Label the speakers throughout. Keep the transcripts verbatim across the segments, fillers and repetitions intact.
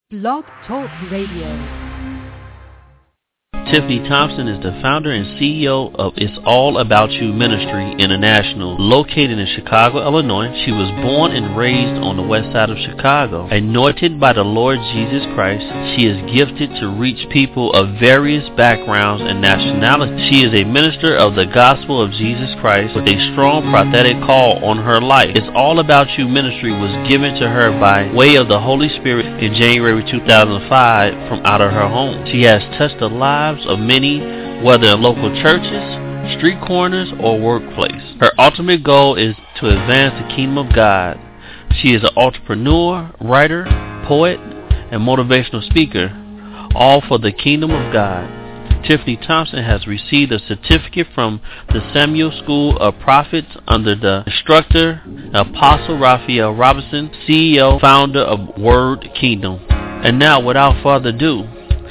Speaker 1: Blog Talk Radio.
Speaker 2: Tiffany Thompson is the founder and C E O of It's All About You Ministry International, located in Chicago, Illinois. She was born and raised on the west side of Chicago. Anointed by the Lord Jesus Christ, she is gifted to reach people of various backgrounds and nationalities. She is a minister of the gospel of Jesus Christ with a strong prophetic call on her life. It's All About You Ministry was given to her by way of the Holy Spirit in January two thousand five from out of her home. She has touched the lives of many, whether in local churches, street corners, or workplace. Her ultimate goal is to advance the kingdom of God. She is an entrepreneur, writer, poet, and motivational speaker, all for the kingdom of God. Tiffany Thompson has received a certificate from the Samuel School of Prophets under the instructor, Apostle Raphael Robinson, C E O, founder of Word Kingdom. And now, without further ado,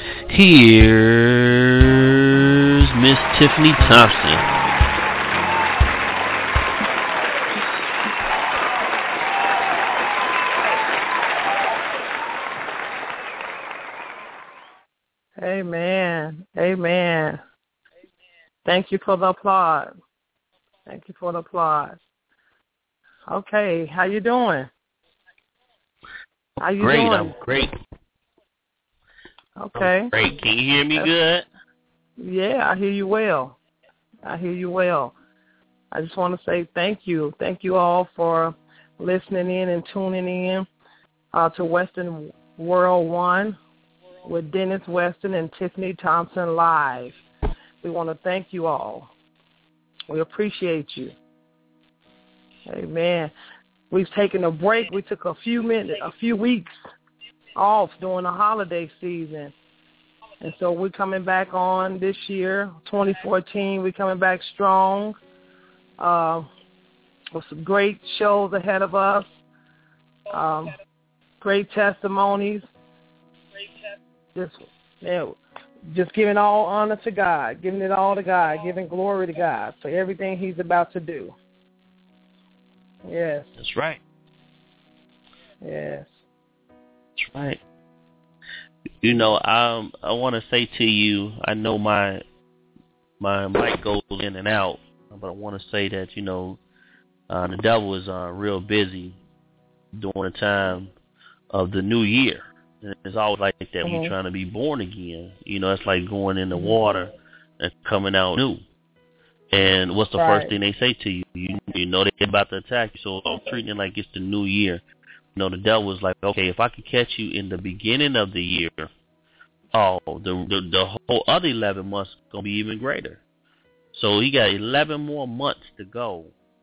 Speaker 2: here's Miss Tiffany Thompson.
Speaker 3: Amen. Amen. Thank you for the applause. Thank you for the applause. Okay, how you doing? How you
Speaker 2: great,
Speaker 3: doing?
Speaker 2: I'm great.
Speaker 3: Okay.
Speaker 2: I'm great. Can you hear me
Speaker 3: That's,
Speaker 2: good?
Speaker 3: Yeah, I hear you well. I hear you well. I just want to say thank you. Thank you all for listening in and tuning in uh, to Western World One with Dennis Weston and Tiffany Thompson live. We want to thank you all. We appreciate you. Amen. We've taken a break. We took a few minutes, a few weeks off during the holiday season. And so we're coming back on this year, twenty fourteen. We're coming back strong uh, with some great shows ahead of us, um, great testimonies. Just, you know, just giving all honor to God, giving it all to God, giving glory to God for everything he's about to do. Yes.
Speaker 2: That's right.
Speaker 3: Yes.
Speaker 2: That's right. You know, um, I want to say to you, I know my my mic goes in and out, but I want to say that, you know, uh, the devil is uh, real busy during the time of the new year. And it's always like that when
Speaker 3: Mm-hmm.
Speaker 2: you're trying to be born again. You know, it's like going in the water and coming out new. And what's the
Speaker 3: Right.
Speaker 2: first thing they say to you? You, you know they're about to attack you, so I'm treating it like it's the new year. You know, the devil is like, okay, if I could catch you in the beginning of the year, oh, the the, the whole other eleven months going to be even greater. So he got eleven more months to go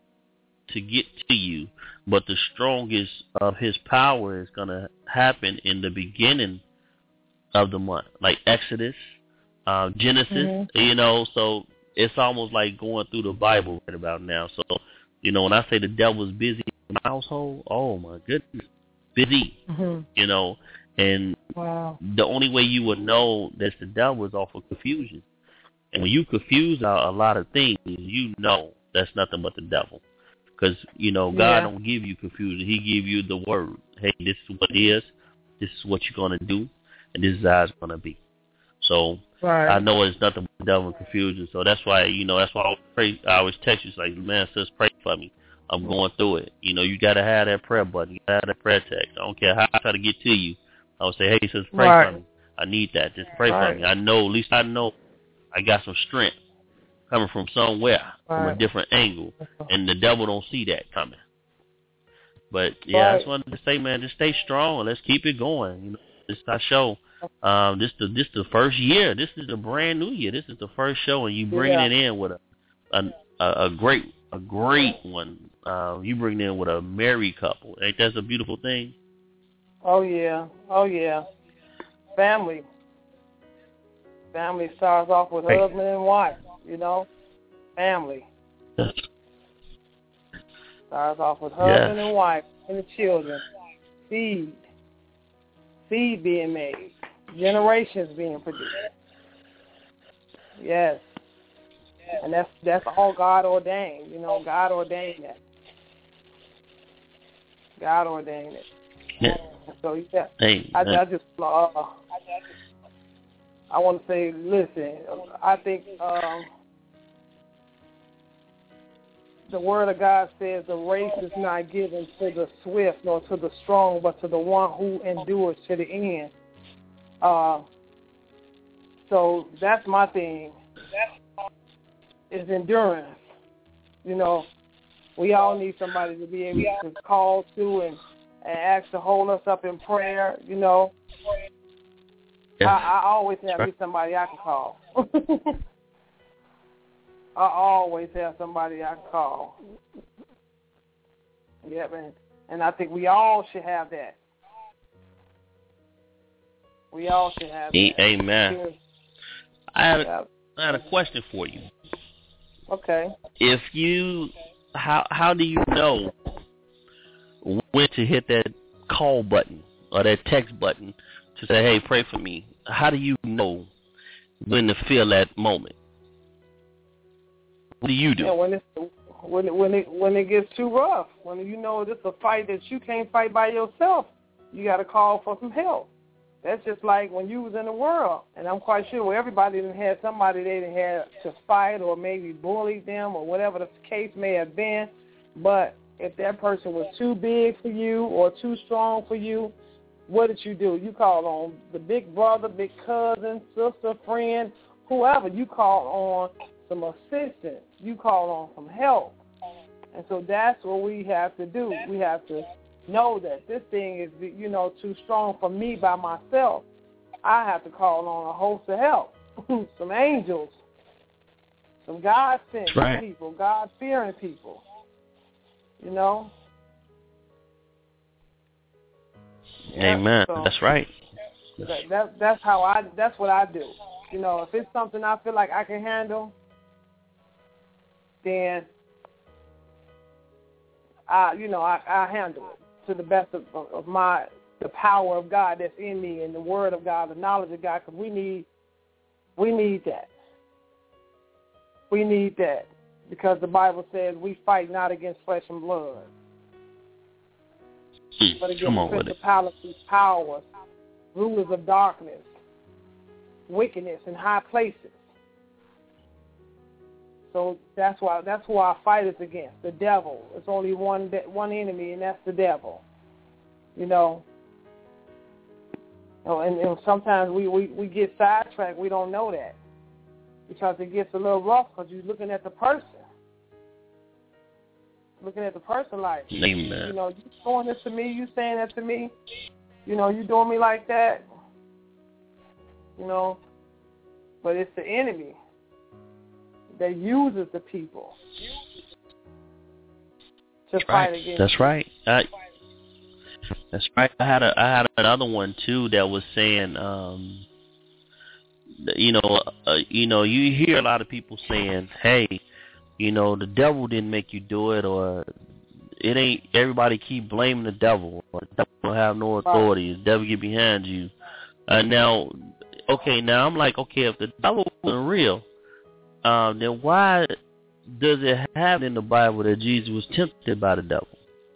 Speaker 2: to get to you, but the strongest of his power is going to happen in the beginning of the month, like Exodus, uh, Genesis, mm-hmm. you know, so it's almost like going through the Bible right about now. So, you know, when I say the devil's busy in my household, oh my goodness, busy, mm-hmm. you know, and
Speaker 3: wow.
Speaker 2: The only way you would know that the devil is off of confusion. And when you confuse a, a lot of things, you know that's nothing but the devil. Because, you know, God
Speaker 3: yeah.
Speaker 2: don't give you confusion. He give you the word. Hey, this is what it is. This is what you're going to do. And this is how it's going to be. So
Speaker 3: right.
Speaker 2: I know it's nothing but the devil and confusion. So that's why, you know, that's why I always, pray, I always text you. It's like, man, sis, pray for me. I'm going through it. You know, you got to have that prayer button. You got to have that prayer text. I don't care how I try to get to you. I would say, hey, sis, pray
Speaker 3: right.
Speaker 2: for me. I need that. Just pray
Speaker 3: right.
Speaker 2: for me. I know, at least I know I got some strength coming from somewhere, right. from a different angle. And the devil don't see that coming. But, yeah,
Speaker 3: right.
Speaker 2: I just wanted to say, man, just stay strong and let's keep it going. You know, this is our show. Um, this the this the first year. This is the brand new year. This is the first show, and you bringing
Speaker 3: yeah.
Speaker 2: it in with a a, a great a great one. Uh, you bring it in with a married couple. Ain't that a beautiful thing?
Speaker 3: Oh yeah, oh yeah. Family. Family starts off with hey. husband and wife. You know, family.
Speaker 2: Yes.
Speaker 3: Starts off with husband
Speaker 2: yes.
Speaker 3: and wife and the children. Seed. Seed being made. Generations being produced. Yes. And that's that's all God ordained. You know, God ordained that. God ordained it.
Speaker 2: Yeah.
Speaker 3: So yeah,
Speaker 2: Hey,
Speaker 3: I, I just uh, I want to say, listen, I think um, the Word of God says the race is not given to the swift nor to the strong, but to the one who endures to the end. Uh, so that's my thing, is endurance. You know, we all need somebody to be able to call to and, and ask to hold us up in prayer, you know.
Speaker 2: yeah.
Speaker 3: I, I always have me somebody I can call. I always have somebody I can call. Yeah, man. And I think we all should have that. We all should have that.
Speaker 2: Amen. I had a, I had a question for you.
Speaker 3: Okay.
Speaker 2: If you, how how do you know when to hit that call button or that text button to say, hey, pray for me? How do you know when to feel that moment? What do you do?
Speaker 3: Yeah, when it's when it, when it when it gets too rough, when you know it's a fight that you can't fight by yourself, you got to call for some help. That's just like when you was in the world, and I'm quite sure where everybody didn't have somebody they didn't have to fight or maybe bullied them or whatever the case may have been. But if that person was too big for you or too strong for you, what did you do? You called on the big brother, big cousin, sister, friend, whoever. You called on some assistance. You called on some help. And so that's what we have to do. We have to know that this thing is, you know, too strong for me by myself. I have to call on a host of help, some angels, some God-sent
Speaker 2: right.
Speaker 3: people, God-fearing people, you know.
Speaker 2: Amen.
Speaker 3: Yeah, so
Speaker 2: that's right.
Speaker 3: That, that, that's how I, that's what I do. You know, if it's something I feel like I can handle, then I, you know, I, I handle it to the best of, of my, the power of God that's in me and the Word of God, the knowledge of God, because we need, we need that. We need that because the Bible says we fight not against flesh and blood, but against principalities, powers, rulers of darkness, wickedness in high places. So that's why that's who our fight is against, the devil. It's only one one enemy, and that's the devil. You know. Oh, and, and sometimes we, we, we get sidetracked. We don't know that because it gets a little rough because you're looking at the person. Looking at the person like,
Speaker 2: Amen.
Speaker 3: You know, you doing this to me, you saying that to me, you know, you doing me like that, you know, but it's the enemy that uses the people to
Speaker 2: that's
Speaker 3: fight
Speaker 2: right.
Speaker 3: against.
Speaker 2: That's right. I, that's right. I had a I had another one too that was saying, um, you know, uh, you know, you hear a lot of people saying, "Hey, you know, the devil didn't make you do it," or it ain't. Everybody keep blaming the devil. Or the devil don't have no authority. The devil get behind you. Uh, now, okay, now I'm like, okay, if the devil wasn't real, um, then why does it have in the Bible that Jesus was tempted by the devil?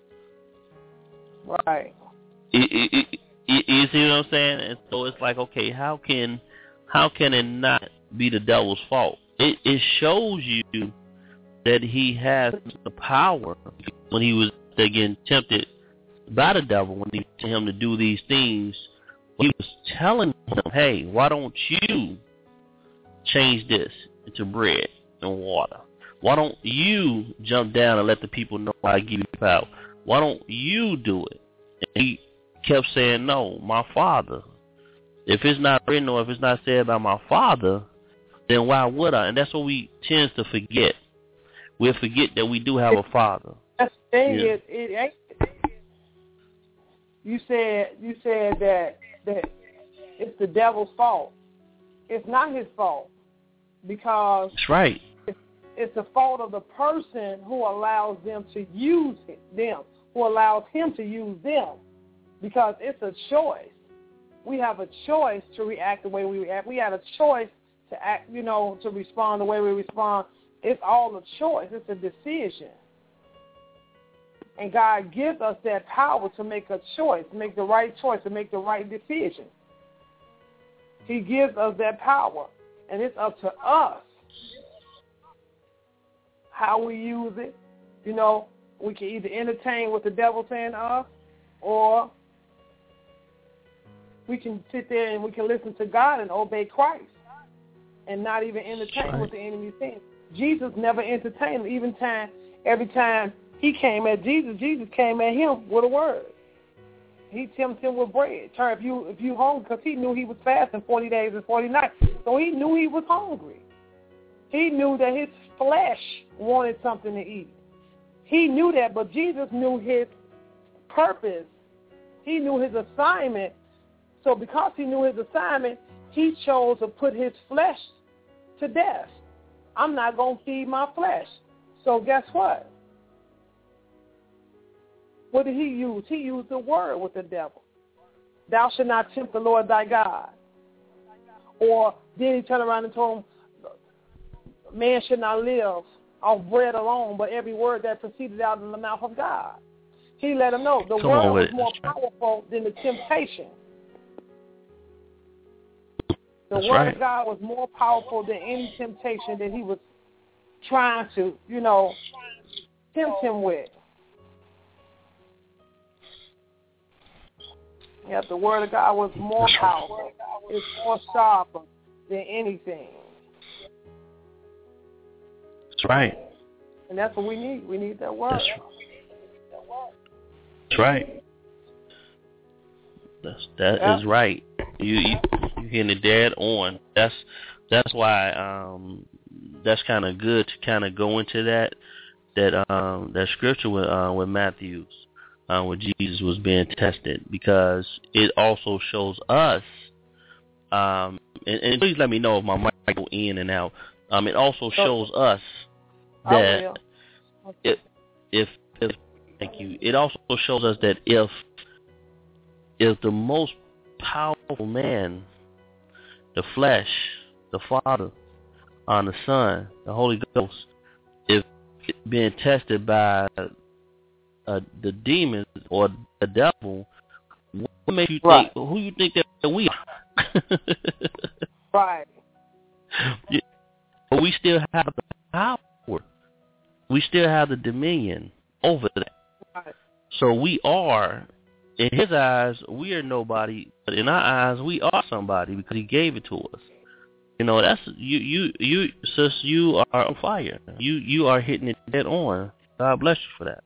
Speaker 3: Right.
Speaker 2: It, it, it, it, you see what I'm saying? And so it's like, okay, how can how can it not be the devil's fault? It, it shows you that he has the power when he was again tempted by the devil, when he told him to do these things. He was telling him, hey, why don't you change this into bread and water? Why don't you jump down and let the people know I give you power? Why don't you do it? And he kept saying, no, my Father. If it's not written or if it's not said by my Father, then why would I? And that's what we tend to forget. We'll forget that we do have a Father.
Speaker 3: That's the thing.
Speaker 2: Yeah.
Speaker 3: It, it ain't. You said you said that that it's the devil's fault. It's not his fault because
Speaker 2: that's right.
Speaker 3: It's, it's the fault of the person who allows them to use them, who allows him to use them, because it's a choice. We have a choice to react the way we react. We have a choice to act, you know, to respond the way we respond. It's all a choice. It's a decision. And God gives us that power to make a choice, to make the right choice, to make the right decision. He gives us that power, and it's up to us how we use it. You know, we can either entertain what the devil's saying to us, or we can sit there and we can listen to God and obey Christ and not even entertain right. what the enemy is saying. Jesus never entertained him. Even time, every time he came at Jesus, Jesus came at him with a word. He tempted him with bread. Turn if you if you hungry, because he knew he was fasting forty days and forty nights, so he knew he was hungry. He knew that his flesh wanted something to eat. He knew that, but Jesus knew his purpose. He knew his assignment. So because he knew his assignment, he chose to put his flesh to death. I'm not going to feed my flesh. So guess what? What did he use? He used the word with the devil. Thou shalt not tempt the Lord thy God. Or then he turned around and told him, man should not live off bread alone, but every word that proceeded out of the mouth of God. He let him know the
Speaker 2: Come
Speaker 3: word was
Speaker 2: it.
Speaker 3: more powerful than the temptation. The
Speaker 2: That's
Speaker 3: word
Speaker 2: right.
Speaker 3: of God was more powerful than any temptation that he was trying to, you know, tempt him with. Yep, the word of God was more powerful. It's more sharper than anything.
Speaker 2: That's right.
Speaker 3: And that's what we need. We need that word.
Speaker 2: That's, that's right. That's, that yep. is right. You, you you hitting it dead on. That's that's why um that's kind of good to kind of go into that that um that scripture with uh, with Matthews uh, where Jesus was being tested, because it also shows us um and, and please let me know if my mic go in and out. Um, it also shows us that if, if if thank you. It also shows us that if if the most powerful man, the flesh, the Father, on the Son, the Holy Ghost, is being tested by uh, the demons or the devil, what makes you
Speaker 3: right.
Speaker 2: think? Who you think that we are?
Speaker 3: Right.
Speaker 2: Yeah. But we still have the power. We still have the dominion over that.
Speaker 3: Right.
Speaker 2: So we are. In his eyes, we are nobody, but in our eyes, we are somebody because he gave it to us. You know, that's you, you, you, sis. You are on fire. You, you are hitting it dead on. God bless you for that.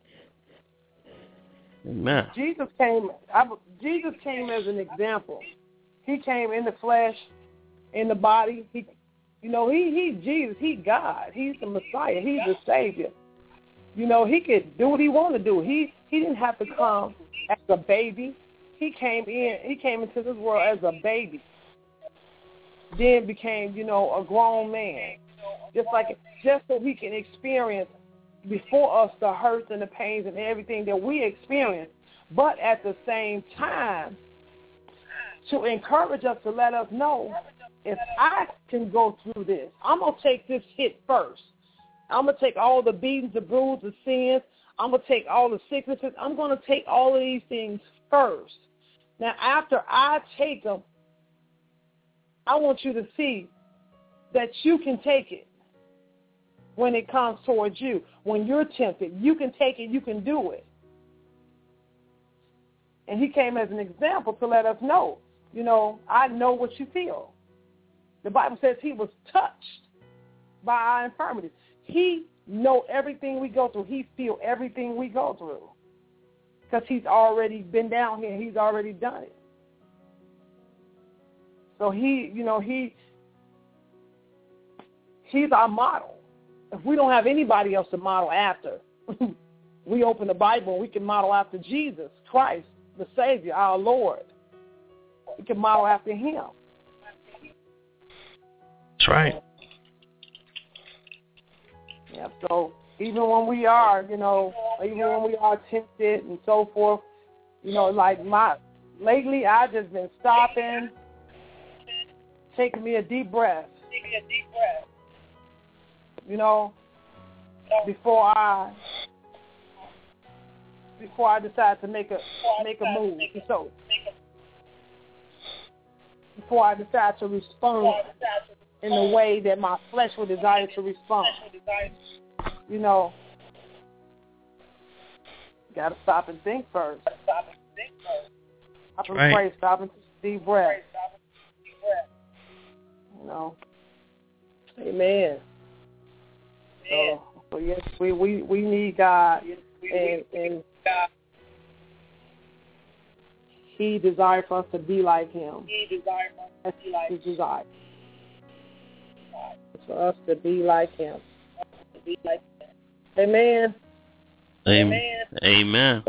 Speaker 2: Amen.
Speaker 3: Jesus came. I, Jesus came as an example. He came in the flesh, in the body. He, you know, he, he, Jesus. He God. He's the Messiah. He's the Savior. You know, he could do what he wanted to do. He, he didn't have to come as a baby. He came in, he came into this world as a baby. Then became, you know, a grown man. Just like, just so he can experience before us the hurts and the pains and everything that we experience. But at the same time, to encourage us, to let us know, if I can go through this, I'm going to take this hit first. I'm going to take all the beatings, the bruises, the sins. I'm going to take all the sicknesses. I'm going to take all of these things first. Now, after I take them, I want you to see that you can take it when it comes towards you. When you're tempted, you can take it. You can do it. And he came as an example to let us know, you know, I know what you feel. The Bible says he was touched by our infirmities. He know everything we go through. He feel everything we go through because he's already been down here. He's already done it. So he, you know, he he's our model. If we don't have anybody else to model after, we open the Bible and we can model after Jesus Christ, the Savior, our Lord. We can model after him.
Speaker 2: That's right.
Speaker 3: Yeah, so even when we are, you know, even when we are tempted and so forth, you know, like my, lately I just been stopping, taking me a deep breath. Taking me a deep breath. You know, before I before I decide to make a make a move. So before I decide to respond in the way that my flesh would desire to respond. You know, you got to stop and think first. Stop and
Speaker 2: right.
Speaker 3: pray. Stop and take deep breath. You know. Amen. So, so yes, we, we, we need God, and, and He desires for us to be like Him. He desires for us to be like His desire. It's for us to be like Him. Amen.
Speaker 2: Amen. Amen.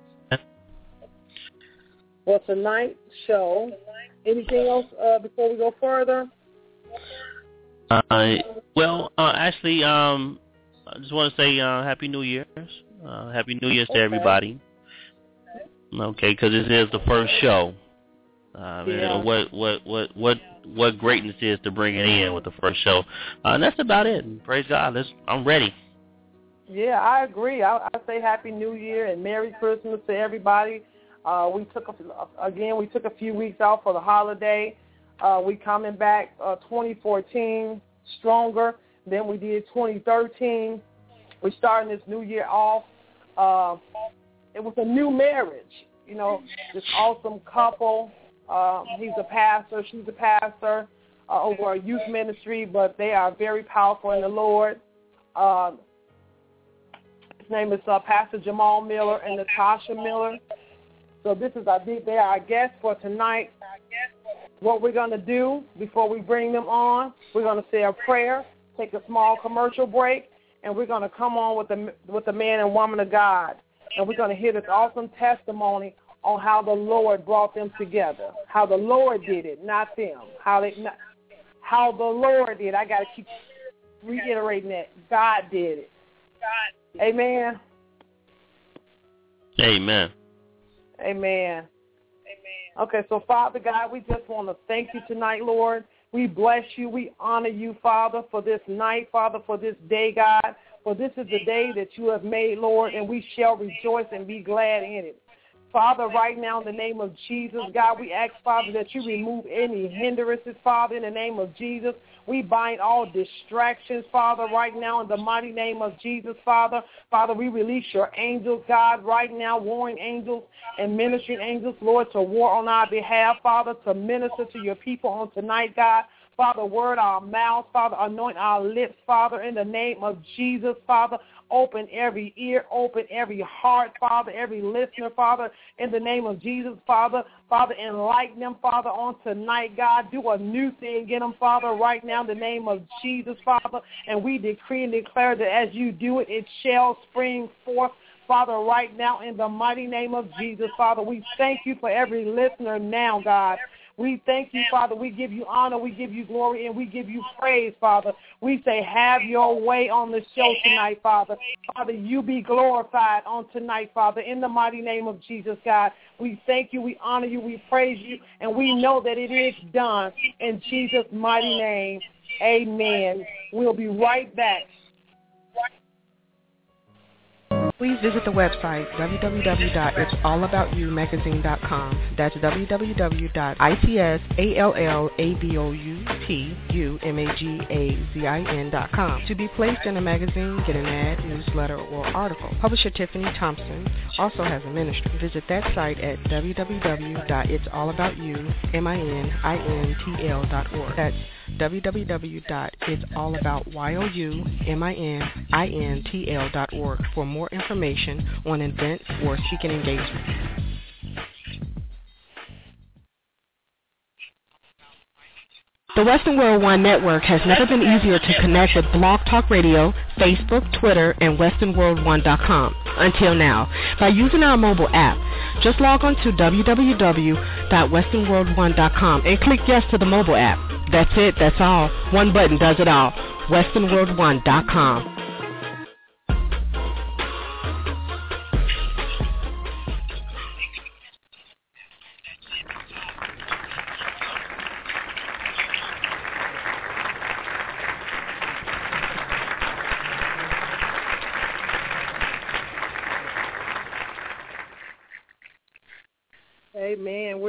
Speaker 3: Well, tonight's show. Anything else uh, before we go further?
Speaker 2: Uh, well, uh, actually, um, I just want to say uh, Happy New Year's. Uh, Happy New Year's
Speaker 3: okay.
Speaker 2: to everybody. Okay, because this is the first show. Uh,
Speaker 3: yeah.
Speaker 2: What what what what what greatness is to bring it in with the first show. Uh, and that's about it. Praise God. Let's, I'm ready.
Speaker 3: Yeah, I agree. I, I say Happy New Year and Merry Christmas to everybody. Uh, we took a, again. We took a few weeks out for the holiday. Uh, we coming back uh, twenty fourteen stronger than we did twenty thirteen. We're starting this new year off. Uh, it was a new marriage, you know, this awesome couple. Uh, he's a pastor, she's a pastor uh, over a youth ministry, but they are very powerful in the Lord. Uh, his name is uh, Pastor Jamal Miller and Natasha Miller. So this is our they are our guests for tonight. What we're going to do before we bring them on, we're going to say a prayer, take a small commercial break, and we're going to come on with the with the man and woman of God, and we're going to hear this awesome testimony on how the Lord brought them together, how the Lord did it, not them, how they, not, how the Lord did. I got to keep reiterating that God did it. God. Amen.
Speaker 2: Amen.
Speaker 3: Amen. Okay, so Father God, we just want to thank you tonight, Lord. We bless you. We honor you, Father, for this night, Father, for this day, God. For this is the day that you have made, Lord, and we shall rejoice and be glad in it. Father, right now in the name of Jesus, God, we ask, Father, that you remove any hindrances, Father, in the name of Jesus. We bind all distractions, Father, right now in the mighty name of Jesus, Father. Father, we release your angels, God, right now, warring angels and ministering angels, Lord, to war on our behalf, Father, to minister to your people on tonight, God. Father, word our mouths, Father, anoint our lips, Father, in the name of Jesus, Father. Open every ear, open every heart, Father, every listener, Father, in the name of Jesus, Father. Father, enlighten them, Father, on tonight, God. Do a new thing in them, Father, right now in the name of Jesus, Father. And we decree and declare that as you do it, it shall spring forth, Father, right now in the mighty name of Jesus, Father. We thank you for every listener now, God. We thank you, Father. We give you honor, we give you glory, and we give you praise, Father. We say have your way on the show tonight, Father. Father, you be glorified on tonight, Father, in the mighty name of Jesus, God. We thank you, we honor you, we praise you, and we know that it is done in Jesus' mighty name. Amen. We'll be right back.
Speaker 4: Please visit the website w w w dot its all about you magazine dot com. That's w w w dot its all about you magazine dot com. To be placed in a magazine, get an ad, newsletter, or article. Publisher Tiffany Thompson also has a ministry. Visit that site at w w w dot its all about you magazine dot org. That's w w w dot its all about you magazine dot org for more information on events or speaking engagements. The Western World One Network has never been easier to connect with Blog Talk Radio, Facebook, Twitter, and western world one dot com. Until now, by using our mobile app, just log on to w w w dot western world one dot com and click yes to the mobile app. That's it, that's all. One button does it all. western world one dot com.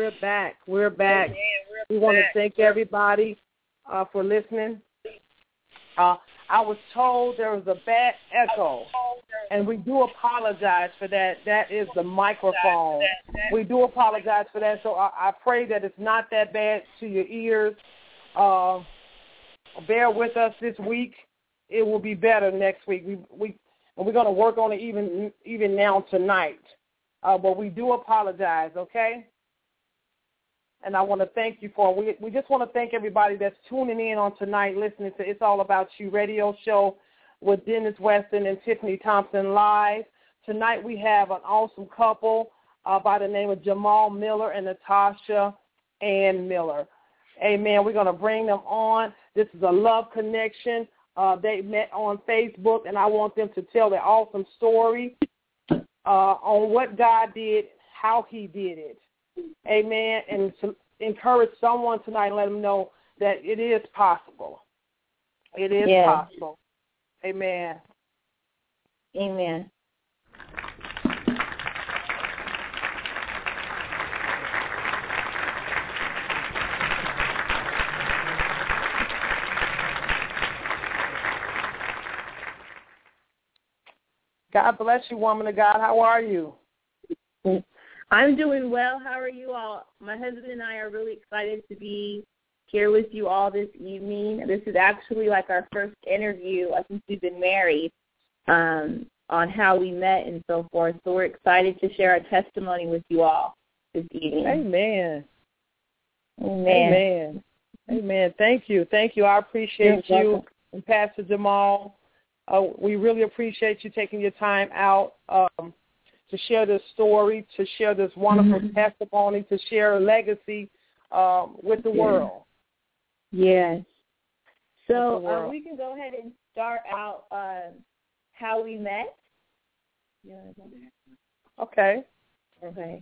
Speaker 3: we're back. We're back. We want to thank everybody uh, for listening. Uh, I was told there was a bad echo, and we do apologize for that. That is the microphone. We do apologize for that, so I, I pray that it's not that bad to your ears. Uh, bear with us this week. It will be better next week. We, we, and we're going to work on it even, even now tonight. Uh, but we do apologize, okay? And I want to thank you for we we just want to thank everybody that's tuning in on tonight, listening to It's All About You radio show with Dennis Weston and Tiffany Thompson live. Tonight we have an awesome couple uh, by the name of Jamal Miller and Natasha Ann Miller. Amen. We're going to bring them on. This is a love connection. Uh, they met on Facebook, and I want them to tell their awesome story uh, on what God did, how he did it. Amen. And to encourage someone tonight and let them know that it is possible. It is
Speaker 5: yes.
Speaker 3: possible. Amen.
Speaker 5: Amen.
Speaker 3: God bless you, woman of God. How are you?
Speaker 5: I'm doing well. How are you all? My husband and I are really excited to be here with you all this evening. This is actually like our first interview since we've been married um, on how we met and so forth. So we're excited to share our testimony with you all this evening.
Speaker 3: Amen.
Speaker 5: Amen.
Speaker 3: Amen. Amen. Thank you. Thank you. I appreciate
Speaker 5: You're
Speaker 3: you
Speaker 5: welcome.
Speaker 3: and Pastor Jamal. Uh, we really appreciate you taking your time out um, to share this story, to share this wonderful mm-hmm. testimony, to share a legacy um, with the
Speaker 5: yes.
Speaker 3: world.
Speaker 5: Yes. So uh, we can go ahead and start out uh, how we met.
Speaker 3: Okay.
Speaker 5: Okay.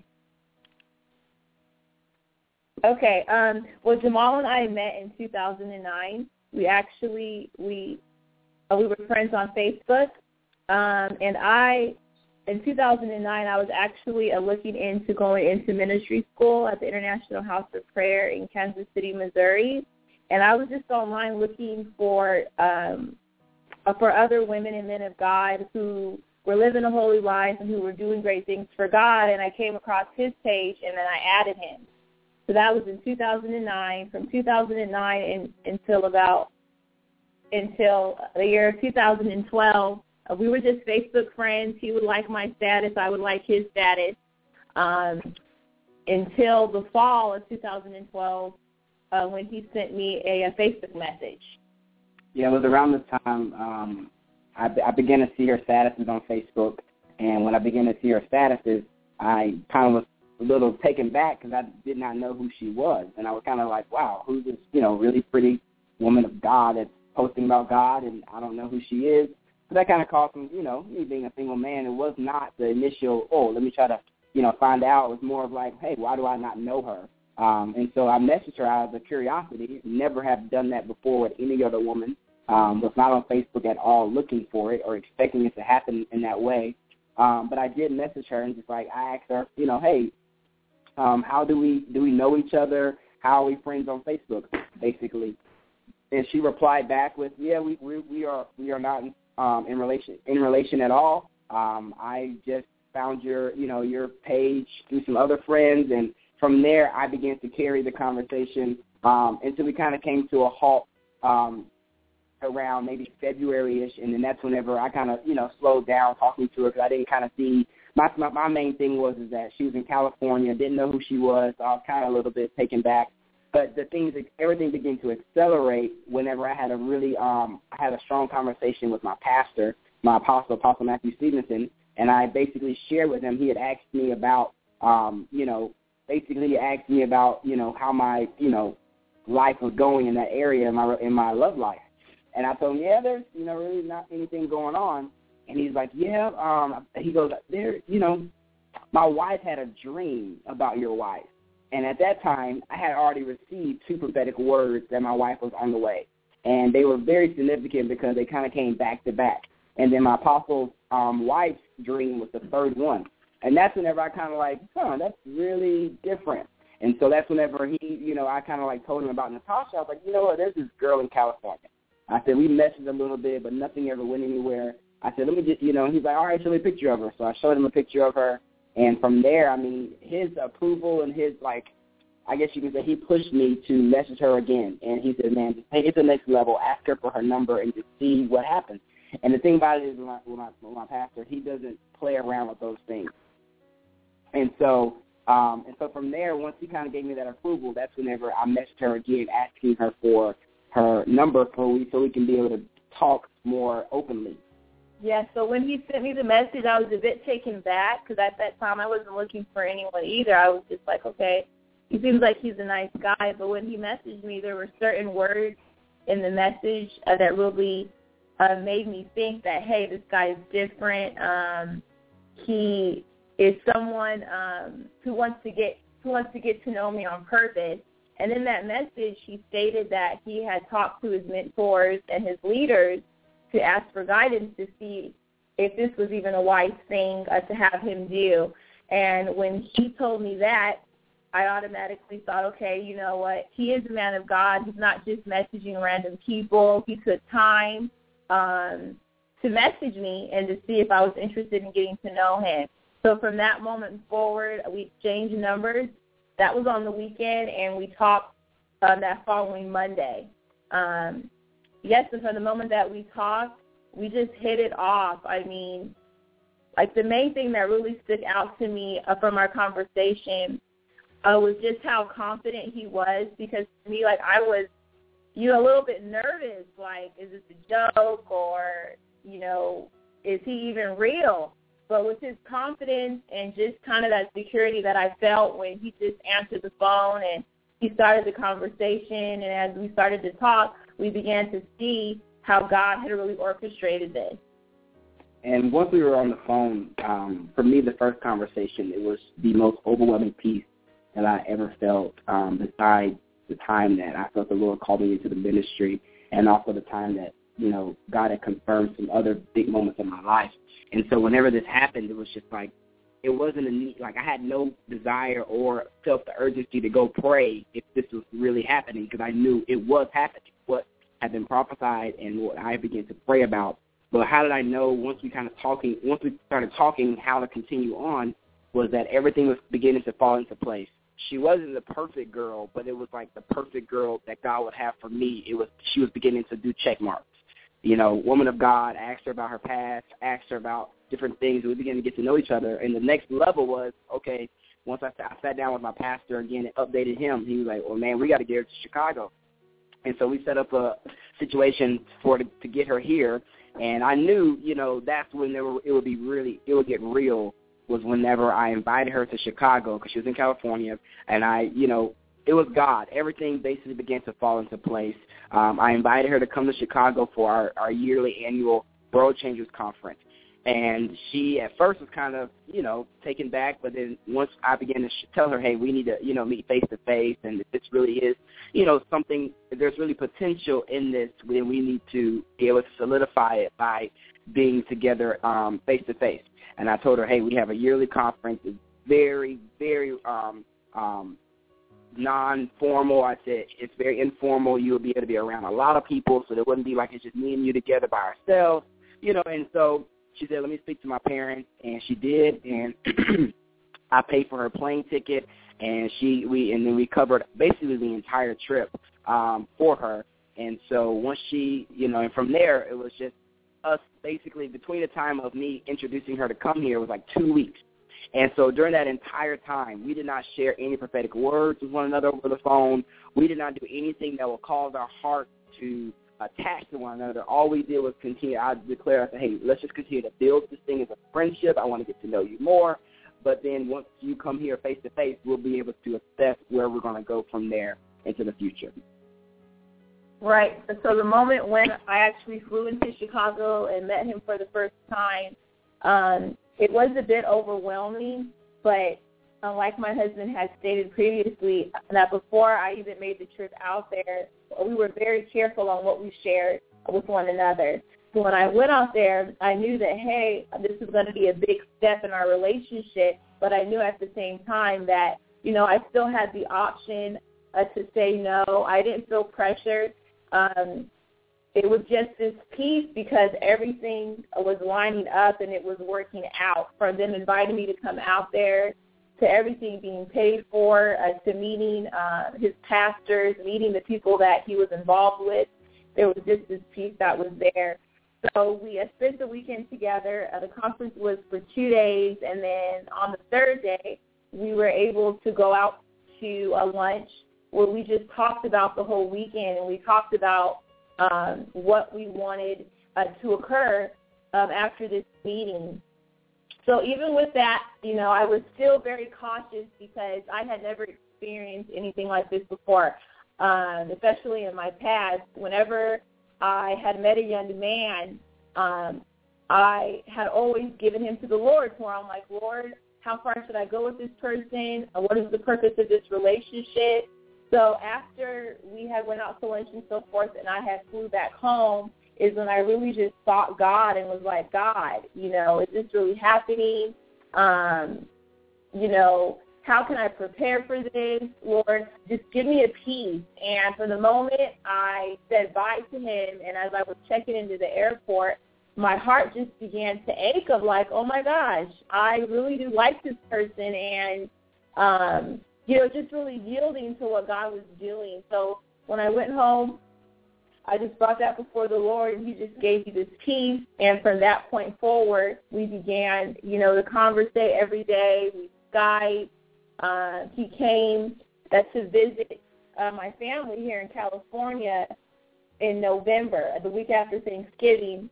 Speaker 5: Okay. Um, well, Jamal and I met in two thousand nine. We actually we uh, we were friends on Facebook, um, and I. In two thousand nine, I was actually uh, looking into going into ministry school at the International House of Prayer in Kansas City, Missouri. And I was just online looking for um, uh, for other women and men of God who were living a holy life and who were doing great things for God. And I came across his page, and then I added him. So that was in two thousand nine. From two thousand nine in, until about until the year two thousand twelve. Uh, we were just Facebook friends. He would like my status. I would like his status. Um, until the fall of two thousand twelve uh, when he sent me a, a Facebook message.
Speaker 6: Yeah, it was around this time um, I, I began to see her statuses on Facebook. And when I began to see her statuses, I kind of was a little taken back because I did not know who she was. And I was kind of like, wow, who's this, you know, really pretty woman of God that's posting about God, and I don't know who she is. So that kind of caused some, you know, me being a single man, it was not the initial, oh, let me try to, you know, find out. It was more of like, hey, why do I not know her? Um, and so I messaged her out of a curiosity. Never have done that before with any other woman. Um, was not on Facebook at all looking for it or expecting it to happen in that way. Um, but I did message her and just like I asked her, you know, hey, um, how do we do we know each other? How are we friends on Facebook, basically? And she replied back with, yeah, we we, we are we are not um, in relation in relation at all. Um, I just found your you know your page through some other friends, and from there I began to carry the conversation um, until we kind of came to a halt um, around maybe February-ish, and then that's whenever I kind of you know slowed down talking to her because I didn't kind of see my, my my main thing was is that she was in California, didn't know who she was, so I was kind of a little bit taken back. But the things, everything began to accelerate whenever I had a really, um, I had a strong conversation with my pastor, my apostle, Apostle Matthew Stevenson, and I basically shared with him. He had asked me about, um, you know, basically he asked me about, you know, how my, you know, life was going in that area in my in my love life, and I told him, yeah, there's, you know, really not anything going on, and he's like, yeah, um, he goes, there, you know, my wife had a dream about your wife. And at that time, I had already received two prophetic words that my wife was on the way. And they were very significant because they kind of came back to back. And then my apostle's um, wife's dream was the third one. And that's whenever I kind of like, huh, that's really different. And so that's whenever he, you know, I kind of like told him about Natasha. I was like, you know what, there's this girl in California. I said, we messaged a little bit, but nothing ever went anywhere. I said, let me just, you know, he's like, all right, show me a picture of her. So I showed him a picture of her. And from there, I mean, his approval and his, like, I guess you can say he pushed me to message her again. And he said, man, just take it to the next level, ask her for her number, and just see what happens. And the thing about it is with my, with my, with my pastor, he doesn't play around with those things. And so um, and so from there, once he kind of gave me that approval, that's whenever I messaged her again, asking her for her number for we, so we can be able to talk more openly.
Speaker 5: Yeah, so when he sent me the message, I was a bit taken back because at that time I wasn't looking for anyone either. I was just like, okay, he seems like he's a nice guy. But when he messaged me, there were certain words in the message uh, that really uh, made me think that, hey, this guy is different. Um, he is someone um, who wants to get who wants to get to know me on purpose. And in that message, he stated that he had talked to his mentors and his leaders to ask for guidance to see if this was even a wise thing uh, to have him do. And when he told me that, I automatically thought, okay, you know what? He is a man of God. He's not just messaging random people. He took time um, to message me and to see if I was interested in getting to know him. So from that moment forward, we exchanged numbers. That was on the weekend, and we talked uh, that following Monday. Um, yes, and from the moment that we talked, we just hit it off. I mean, like the main thing that really stood out to me uh, from our conversation uh, was just how confident he was, because to me, like I was, you know, a little bit nervous, like, is this a joke or, you know, is he even real? But with his confidence and just kind of that security that I felt when he just answered the phone and he started the conversation, and as we started to talk, we began to see how God had really orchestrated this.
Speaker 6: And once we were on the phone, um, for me, the first conversation, it was the most overwhelming peace that I ever felt, um, besides the time that I felt the Lord called me into the ministry, and also the time that, you know, God had confirmed some other big moments in my life. And so whenever this happened, it was just like, it wasn't a need, like I had no desire or felt the urgency to go pray if this was really happening, because I knew it was happening, what had been prophesied and what I began to pray about. But how did I know once we kind of talking, once we started talking how to continue on, was that everything was beginning to fall into place. She wasn't the perfect girl, but it was like the perfect girl that God would have for me. It was, she was beginning to do check marks. You know, woman of God, asked her about her past, asked her about different things, and we began to get to know each other. And the next level was, okay, once I, I sat down with my pastor again and updated him, he was like, well, man, we got to get her to Chicago. And so we set up a situation for to, to get her here. And I knew, you know, that's when there were, it would be really, it would get real, was whenever I invited her to Chicago, because she was in California, and I, you know, it was God. Everything basically began to fall into place. Um, I invited her to come to Chicago for our, our yearly annual World Changers Conference. And she at first was kind of, you know, taken back, but then once I began to sh- tell her, hey, we need to, you know, meet face-to-face, and if this really is, you know, something, if there's really potential in this, then we need to be able to solidify it by being together um, face-to-face. And I told her, hey, we have a yearly conference. It's very, very um, um, non-formal. I said it's very informal. You'll be able to be around a lot of people, so it wouldn't be like it's just me and you together by ourselves, you know. And so she said, let me speak to my parents, and she did, and I paid for her plane ticket, and she we and then we covered basically the entire trip um, for her. And so once she, you know, and from there it was just us basically between the time of me introducing her to come here was like two weeks. And so during that entire time, we did not share any prophetic words with one another over the phone. We did not do anything that would cause our heart to attach to one another. All we did was continue. I declared, I said, hey, let's just continue to build this thing as a friendship. I want to get to know you more. But then once you come here face-to-face, we'll be able to assess where we're going to go from there into the future.
Speaker 5: Right. So the moment when I actually flew into Chicago and met him for the first time, um, it was a bit overwhelming, but like my husband had stated previously, that before I even made the trip out there, we were very careful on what we shared with one another. So when I went out there, I knew that, hey, this is going to be a big step in our relationship, but I knew at the same time that you know, I still had the option uh, to say no. I didn't feel pressured. Um, it was just this peace because everything was lining up and it was working out. From them inviting me to come out there, to everything being paid for, uh, to meeting uh, his pastors, meeting the people that he was involved with. There was just this peace that was there. So we uh, spent the weekend together. Uh, the conference was for two days, and then on the third day, we were able to go out to a lunch where we just talked about the whole weekend, and we talked about um, what we wanted uh, to occur um, after this meeting. So even with that, you know, I was still very cautious because I had never experienced anything like this before, um, especially in my past. Whenever I had met a young man, um, I had always given him to the Lord, where I'm like, Lord, how far should I go with this person? What is the purpose of this relationship? So after we had went out to lunch and so forth, and I had flew back home, is when I really just sought God and was like, God, you know, is this really happening? Um, you know, how can I prepare for this? Lord, just give me a peace. And for the moment, I said bye to him, and as I was checking into the airport, my heart just began to ache of like, oh, my gosh, I really do like this person, and, um, you know, just really yielding to what God was doing. So when I went home, I just brought that before the Lord, and he just gave me this peace. And from that point forward, we began, you know, to conversate every day. We Skyped. Uh, he came uh, to visit uh, my family here in California in November, the week after Thanksgiving.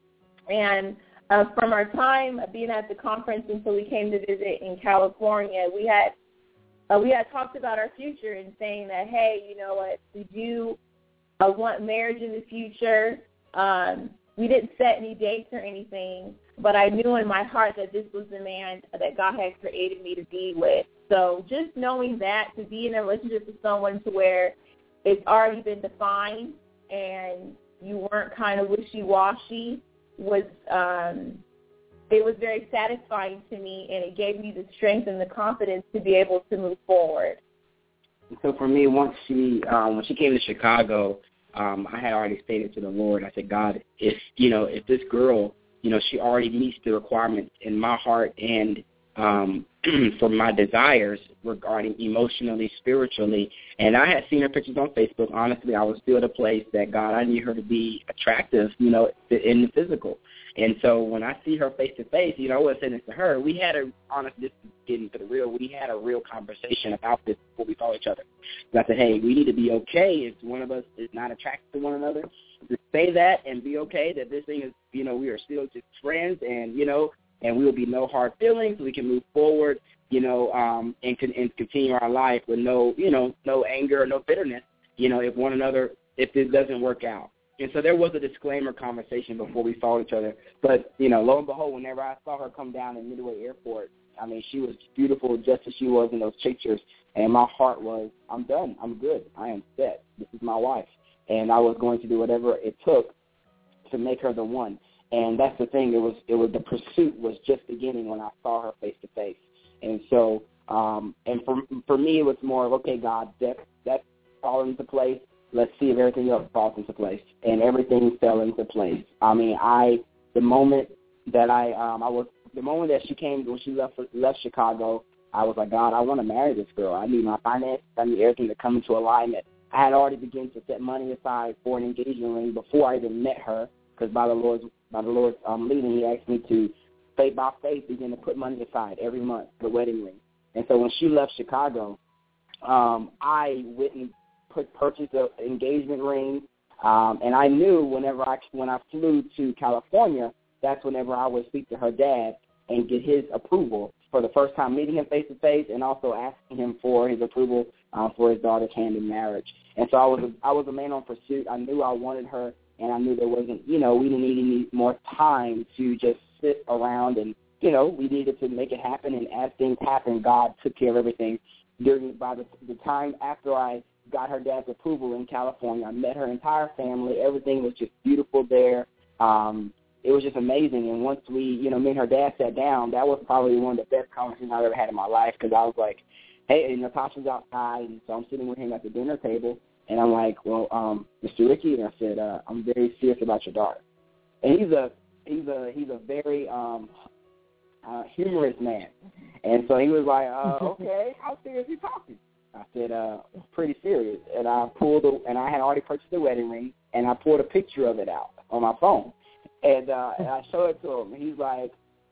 Speaker 5: And uh, from our time of being at the conference until we came to visit in California, we had uh, we had talked about our future and saying that, hey, you know what, we do I want marriage in the future. Um, we didn't set any dates or anything, but I knew in my heart that this was the man that God had created me to be with. So just knowing that, to be in a relationship with someone to where it's already been defined and you weren't kind of wishy-washy was um, it was very satisfying to me, and it gave me the strength and the confidence to be able to move forward.
Speaker 6: So for me, once she, um, when she came to Chicago, um, I had already stated to the Lord, I said, God, if, you know, if this girl, you know, she already meets the requirements in my heart and um, for my desires regarding emotionally, spiritually, and I had seen her pictures on Facebook. Honestly, I was still at a place that, God, I need her to be attractive, you know, in the physical. And so when I see her face-to-face, you know, I was saying this to her, we had a, honestly, this is getting to the real, we had a real conversation about this before we saw each other. So I said, hey, we need to be okay if one of us is not attracted to one another. To say that and be okay that this thing is, you know, we are still just friends and, you know, and we will be no hard feelings. We can move forward, you know, um, and, con- and continue our life with no, you know, no anger or no bitterness, you know, if one another, if this doesn't work out. And so there was a disclaimer conversation before we saw each other. But, you know, lo and behold, whenever I saw her come down in Midway Airport, I mean, she was beautiful just as she was in those pictures. And my heart was, I'm done. I'm good. I am set. This is my wife. And I was going to do whatever it took to make her the one. And that's the thing. It was, it was the pursuit was just beginning when I saw her face to face. And so, um, and for for me, it was more of, okay, God, that that's fallen into place. Let's see if everything else falls into place. And everything fell into place. I mean, I the moment that I um I was the moment that she came when she left left Chicago, I was like, God, I want to marry this girl. I need my finances. I need everything to come into alignment. I had already begun to set money aside for an engagement ring before I even met her, because by the Lord's by the Lord's um, leading, He asked me to faith by faith begin to put money aside every month for the wedding ring. And so when she left Chicago, um, I went and put purchased an engagement ring, um, and I knew whenever I when I flew to California, that's whenever I would speak to her dad and get his approval for the first time meeting him face to face, and also asking him for his approval uh, for his daughter's hand in marriage. And so I was a, I was a man on pursuit. I knew I wanted her, and I knew there wasn't, you know, we didn't need any more time to just sit around, and you know, we needed to make it happen. And as things happened, God took care of everything. During by the, the time after I got her dad's approval in California, I met her entire family. Everything was just beautiful there. Um, it was just amazing. And once we, you know, me and her dad sat down, that was probably one of the best conversations I've ever had in my life, because I was like, hey, and Natasha's outside, and so I'm sitting with him at the dinner table, and I'm like, well, um, Mister Ricky, and I said, uh, I'm very serious about your daughter. And he's a he's a he's a very um, uh, humorous man, and so he was like, uh, okay, how serious are you talking? I said, uh, pretty serious, and I pulled a, and I had already purchased the wedding ring, and I pulled a picture of it out on my phone, and, uh, and I showed it to him, and he's like,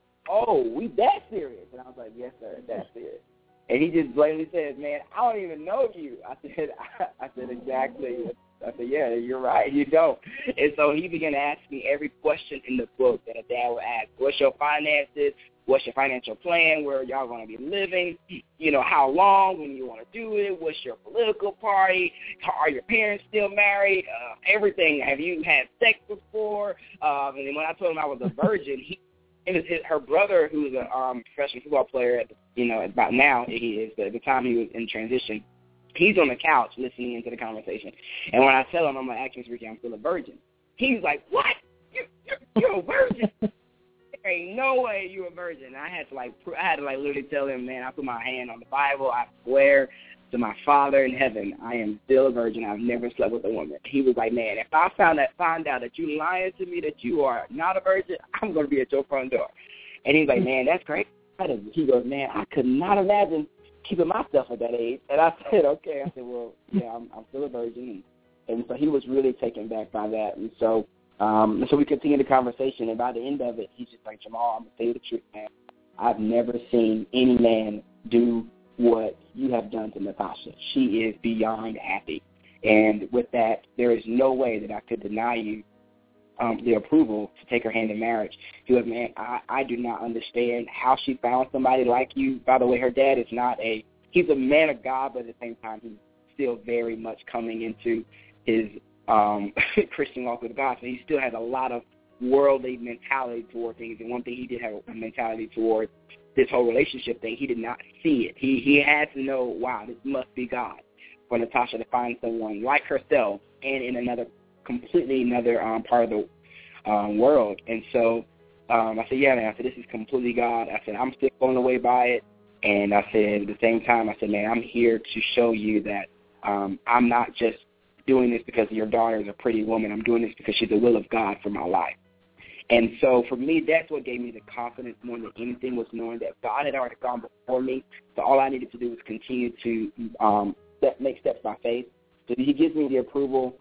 Speaker 6: oh, we that serious? And I was like, yes, sir, that's serious. And he just blatantly says, man, I don't even know you. I said, I, I said, exactly. I said, yeah, you're right, you don't. And so he began to ask me every question in the book that a dad would ask. What's your finances? What's your financial plan? Where are y'all going to be living? You know, how long? When you want to do it? What's your political party? Are your parents still married? Uh, everything. Have you had sex before? Um, and then when I told him I was a virgin, he It was his, her brother, who was a um, professional football player, at the, you know, about now he is, but at the time he was in transition, he's on the couch listening into the conversation. And when I tell him, I'm like, actually, Ricky, I'm still a virgin. He's like, what? You, you're, you're a virgin? There ain't no way you're a virgin. And I had to, like, I had to, like, literally tell him, man, I put my hand on the Bible. I swear to my Father in heaven, I am still a virgin. I've never slept with a woman. He was like, man, if I found that, find out that you lying to me that you are not a virgin, I'm going to be at your front door. And he's like, man, that's great. He goes, man, I could not imagine keeping myself at that age. And I said, okay. I said, well, yeah, I'm, I'm still a virgin. And, and so he was really taken back by that. And so um, and so we continued the conversation. And by the end of it, he's just like, Jamal, I'm going to tell you the truth, man. I've never seen any man do what you have done to Natasha. She is beyond happy. And with that, there is no way that I could deny you um, the approval to take her hand in marriage. He goes, man, I, I do not understand how she found somebody like you. By the way, her dad is not a, he's a man of God, but at the same time, he's still very much coming into his um, Christian walk with God. So he still has a lot of worldly mentality toward things. And one thing he did have a mentality toward this whole relationship thing, he did not see it. He he had to know, wow, this must be God for Natasha to find someone like herself and in another, completely another um, part of the um, world. And so um, I said, yeah, man, I said, this is completely God. I said, I'm still blown away by it. And I said, at the same time, I said, man, I'm here to show you that um, I'm not just doing this because your daughter is a pretty woman. I'm doing this because she's the will of God for my life. And so for me, that's what gave me the confidence more than anything, was knowing that God had already gone before me. So all I needed to do was continue to um, step, make steps by faith. So he gives me the approval.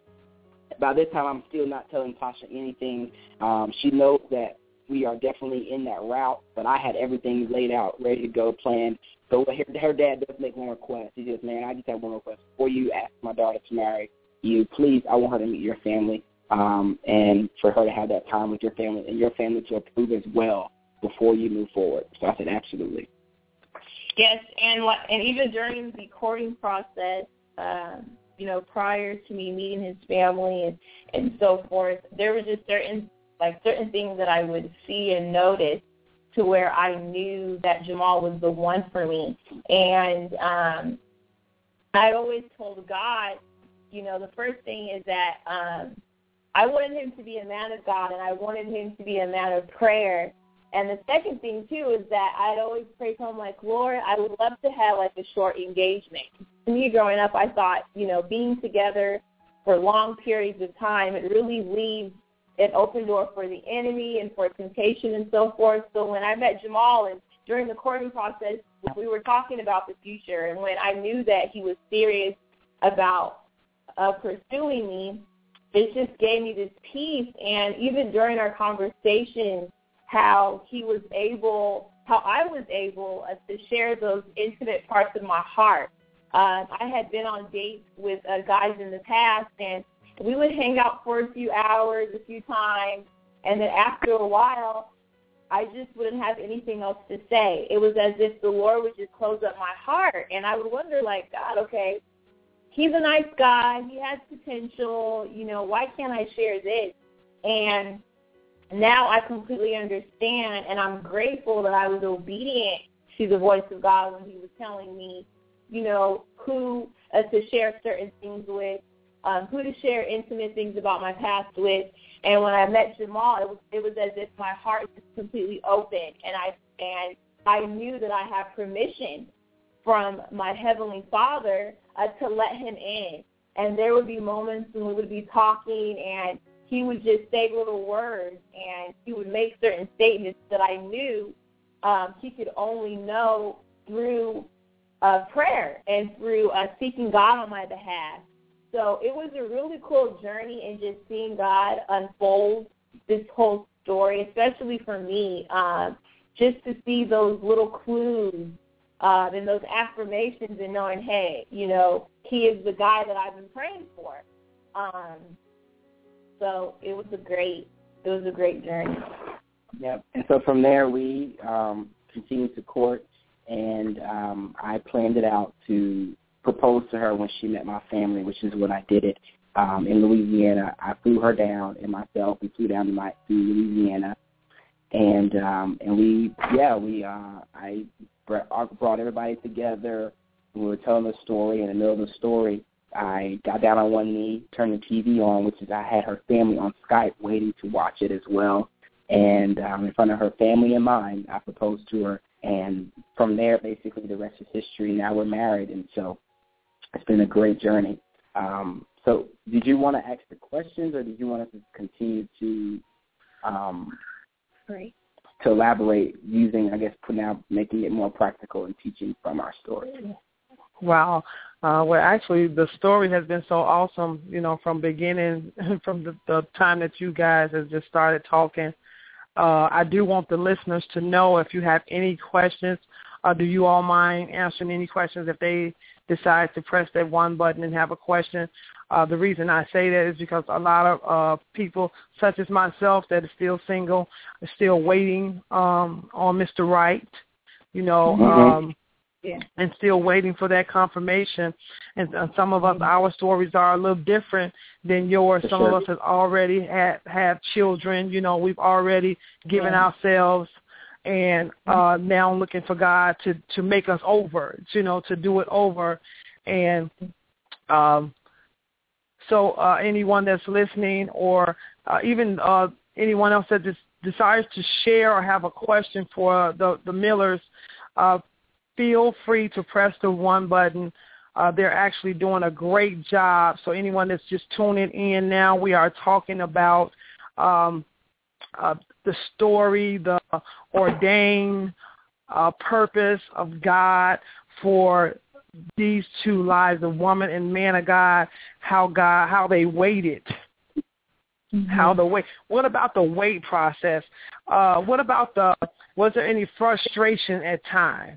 Speaker 6: By this time, I'm still not telling Tasha anything. Um, she knows that we are definitely in that route, but I had everything laid out, ready to go, planned. So her, her dad does make one request. He says, man, I just have one request. Before you ask my daughter to marry you, please, I want her to meet your family. Um, and for her to have that time with your family and your family to approve as well before you move forward. So I said, absolutely.
Speaker 5: Yes, and what, and even during the courting process, um, you know, prior to me meeting his family and, and so forth, there were just certain, like certain things that I would see and notice to where I knew that Jamal was the one for me. And um, I always told God, you know, the first thing is that um, I wanted him to be a man of God, and I wanted him to be a man of prayer. And the second thing, too, is that I'd always pray to him, like, Lord, I would love to have, like, a short engagement. To me, growing up, I thought, you know, being together for long periods of time, it really leaves an open door for the enemy and for temptation and so forth. So when I met Jamal, and during the courting process, we were talking about the future, and when I knew that he was serious about uh, pursuing me, it just gave me this peace. And even during our conversation, how he was able, how I was able uh, to share those intimate parts of my heart. Uh, I had been on dates with uh, guys in the past, and we would hang out for a few hours, a few times, and then after a while, I just wouldn't have anything else to say. It was as if the Lord would just close up my heart, and I would wonder, like, God, okay, he's a nice guy. He has potential. You know, why can't I share this? And now I completely understand, and I'm grateful that I was obedient to the voice of God when he was telling me, you know, who uh, to share certain things with, um, who to share intimate things about my past with. And when I met Jamal, it was it was as if my heart was completely open, and I and I knew that I had permission from my Heavenly Father uh, to let him in. And there would be moments when we would be talking and he would just say little words and he would make certain statements that I knew um, he could only know through uh, prayer and through uh, seeking God on my behalf. So it was a really cool journey in just seeing God unfold this whole story, especially for me, um, just to see those little clues uh, and those affirmations and knowing, hey, you know, he is the guy that I've been praying for. Um, so it was a great, it was a great journey.
Speaker 6: Yep. And so from there we um, continued to court, and um, I planned it out to propose to her when she met my family, which is when I did it um, in Louisiana. I flew her down and myself. We flew down to, my, to Louisiana, and um, and we yeah we uh, I brought everybody together. We were telling the story. In the middle of the story, I got down on one knee, turned the T V on, which is I had her family on Skype waiting to watch it as well. And um, in front of her family and mine, I proposed to her. And from there, basically, the rest is history. Now we're married, and so it's been a great journey. Um, so did you want to ask the questions, or did you want us to continue to um,
Speaker 5: Great.
Speaker 6: to elaborate using, I guess, now making it more practical and teaching from our story?
Speaker 3: Wow. Uh, well, actually, the story has been so awesome, you know, from beginning, from the, the time that you guys have just started talking. Uh, I do want the listeners to know if you have any questions, uh, do you all mind answering any questions if they decide to press that one button and have a question? Uh, the reason I say that is because a lot of uh, people, such as myself, that are still single, are still waiting um, on Mister Right, you know,
Speaker 6: mm-hmm.
Speaker 3: um,
Speaker 5: yeah.
Speaker 3: and still waiting for that confirmation. And uh, some of us, our stories are a little different than yours.
Speaker 6: For
Speaker 3: some
Speaker 6: sure.
Speaker 3: of us have already had have children. You know, we've already given
Speaker 5: yeah.
Speaker 3: ourselves, and uh, now looking for God to, to make us over, you know, to do it over. And um, so uh, anyone that's listening, or uh, even uh, anyone else that des- desires to share or have a question for the, the Millers, uh, feel free to press the one button. Uh, they're actually doing a great job. So anyone that's just tuning in now, we are talking about um, uh, the story, the ordained uh, purpose of God for these two lives, the woman and man of God, how God, how they waited. Mm-hmm. How the wait? What about the wait process? Uh, what about the? Was there any frustration at times?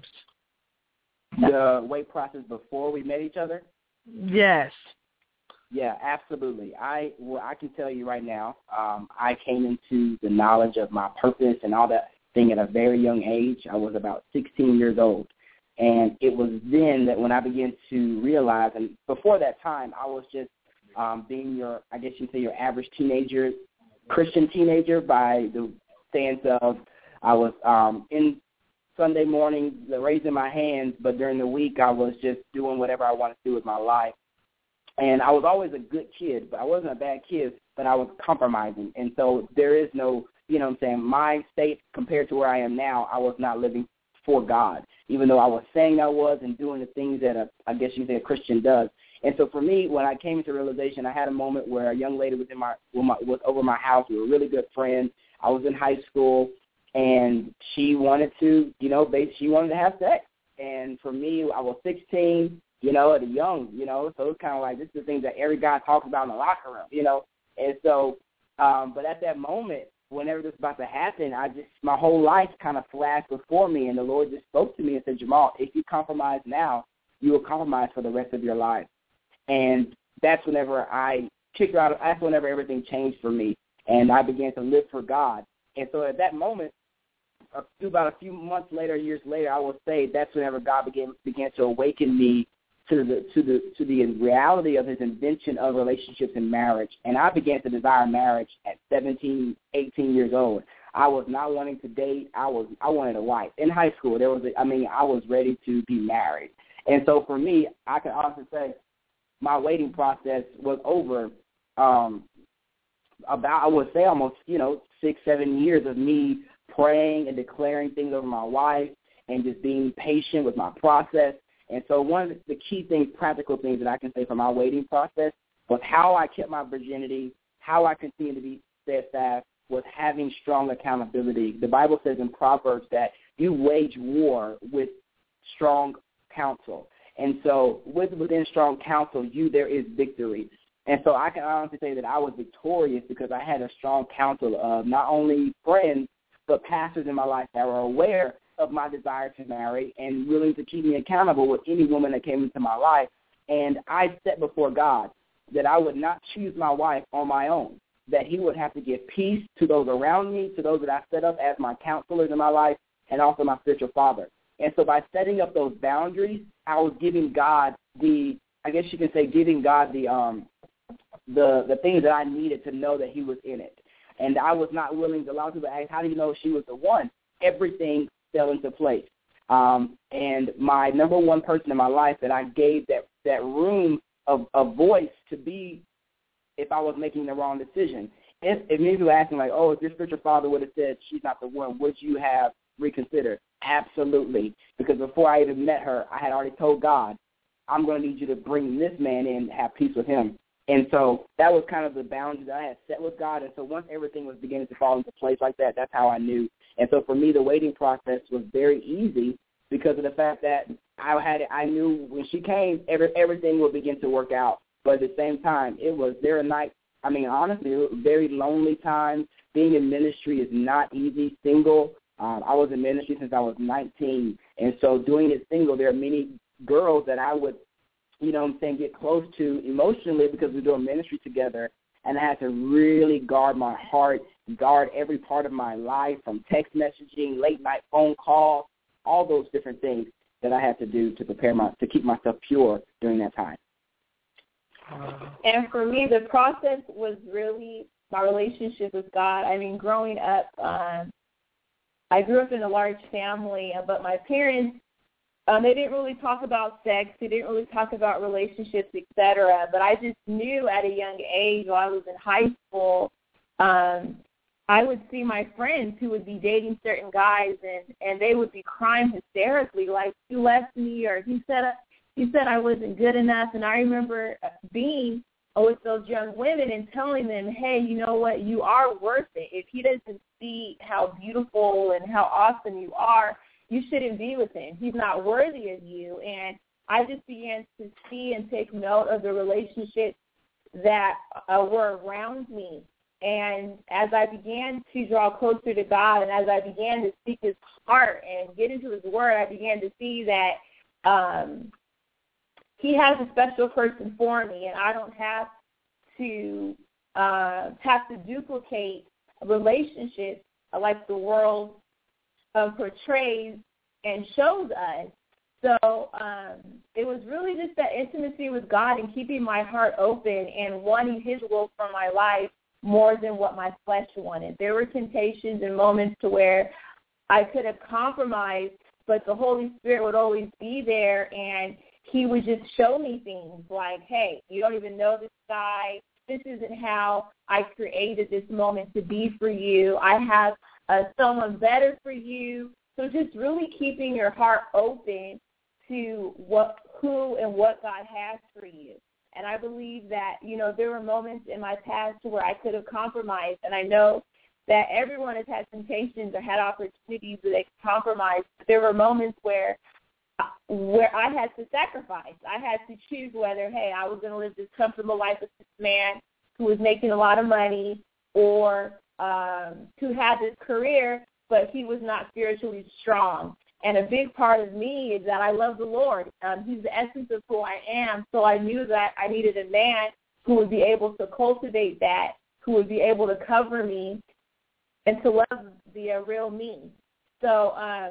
Speaker 6: The wait process before we met each other?
Speaker 3: Yes.
Speaker 6: Yeah, absolutely. I well, I can tell you right now, um, I came into the knowledge of my purpose and all that thing at a very young age. I was about sixteen years old. And it was then that when I began to realize, and before that time, I was just um, being your, I guess you'd say your average teenager, Christian teenager, by the stance of I was um, in Sunday morning raising my hands, but during the week I was just doing whatever I wanted to do with my life. And I was always a good kid, but I wasn't a bad kid, but I was compromising. And so there is no, you know what I'm saying, my state compared to where I am now, I was not living for God, even though I was saying I was and doing the things that a, I guess you say a Christian does. And so for me, when I came into realization, I had a moment where a young lady was in my, was over my house. We were really good friends. I was in high school, and she wanted to, you know, she wanted to have sex. And for me, I was sixteen, you know, at a young, you know, so it's kind of like this is the things that every guy talks about in the locker room, you know. And so, um, but at that moment, whenever this was about to happen, I just, my whole life kind of flashed before me, and the Lord just spoke to me and said, Jamal, if you compromise now, you will compromise for the rest of your life. And that's whenever I kicked her out, that's whenever everything changed for me, and I began to live for God. And so at that moment, about a few months later, years later, I will say that's whenever God began began to awaken me to the to the to the reality of His invention of relationships and marriage. And I began to desire marriage at seventeen, eighteen years old. I was not wanting to date. I was I wanted a wife. In high school, there was a, I mean, I was ready to be married. And so for me, I can honestly say my waiting process was over. Um, about I would say almost you know six seven years of me praying and declaring things over my wife and just being patient with my process. And so one of the key things, practical things that I can say from my waiting process was how I kept my virginity, how I continue to be steadfast, was having strong accountability. The Bible says in Proverbs that you wage war with strong counsel. And so with, within strong counsel, you there is victory. And so I can honestly say that I was victorious because I had a strong counsel of not only friends, but pastors in my life that were aware of my desire to marry and willing to keep me accountable with any woman that came into my life. And I set before God that I would not choose my wife on my own, that he would have to give peace to those around me, to those that I set up as my counselors in my life, and also my spiritual father. And so by setting up those boundaries, I was giving God the, I guess you can say, giving God the um, the the things that I needed to know that he was in it. And I was not willing to allow people to ask, how do you know she was the one? Everything fell into place. Um, and my number one person in my life that I gave that, that room of, of voice to be if I was making the wrong decision. If, if many people ask me, like, oh, if your spiritual father would have said she's not the one, would you have reconsidered? Absolutely. Because before I even met her, I had already told God, I'm going to need you to bring this man in and have peace with him. And so that was kind of the boundary that I had set with God. And so once everything was beginning to fall into place like that, that's how I knew. And so for me, the waiting process was very easy because of the fact that I had I knew when she came, every, everything would begin to work out. But at the same time, it was there a night, I mean, honestly, it was very lonely time. Being in ministry is not easy. Single, um, I was in ministry since I was nineteen. And so doing it single, there are many girls that I would, you know what I'm saying, get close to emotionally because we're doing ministry together. And I had to really guard my heart, guard every part of my life, from text messaging, late night phone calls, all those different things that I had to do to prepare my, to keep myself pure during that time.
Speaker 5: And for me, the process was really my relationship with God. I mean, growing up, um, I grew up in a large family, but my parents, Um, they didn't really talk about sex. They didn't really talk about relationships, et cetera. But I just knew at a young age, while I was in high school, um, I would see my friends who would be dating certain guys, and, and they would be crying hysterically, like, he left me, or he said he said I wasn't good enough. And I remember being with those young women and telling them, hey, you know what, you are worth it. If he doesn't see how beautiful and how awesome you are, you shouldn't be with him. He's not worthy of you. And I just began to see and take note of the relationships that uh, were around me. And as I began to draw closer to God, and as I began to seek his heart and get into his word, I began to see that um, he has a special person for me, and I don't have to uh, have to duplicate relationships like the world Uh, portrays and shows us. So um, it was really just that intimacy with God and keeping my heart open and wanting his will for my life more than what my flesh wanted. There were temptations and moments to where I could have compromised, but the Holy Spirit would always be there, and he would just show me things like, hey, you don't even know this guy. This isn't how I created this moment to be for you. I have uh, someone better for you. So just really keeping your heart open to what, who and what God has for you. And I believe that, you know, there were moments in my past where I could have compromised, and I know that everyone has had temptations or had opportunities where they could compromise. But there were moments where where I had to sacrifice. I had to choose whether, hey, I was going to live this comfortable life with this man who was making a lot of money, or um, who had this career, but he was not spiritually strong. And a big part of me is that I love the Lord. Um, he's the essence of who I am. So I knew that I needed a man who would be able to cultivate that, who would be able to cover me and to love the uh, real me. So, um,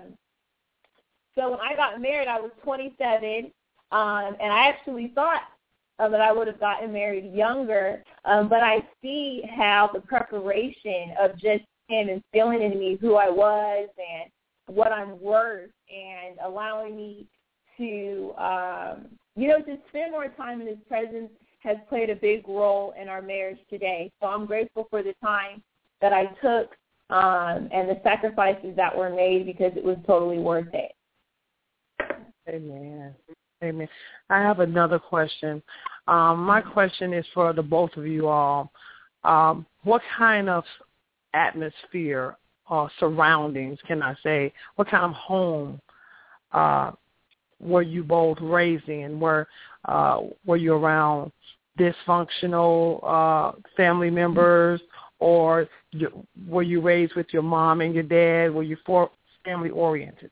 Speaker 5: So when I got married, I was twenty-seven, um, and I actually thought uh, that I would have gotten married younger, um, but I see how the preparation of just him instilling in me who I was and what I'm worth, and allowing me to, um, you know, just spend more time in his presence has played a big role in our marriage today. So I'm grateful for the time that I took um, and the sacrifices that were made, because it was totally worth it.
Speaker 3: Amen. Amen. I have another question. Um, my question is for the both of you all. Um, what kind of atmosphere or surroundings, can I say, what kind of home uh, were you both raised in? Were, uh, were you around dysfunctional uh, family members, or you, were you raised with your mom and your dad? Were you for family-oriented?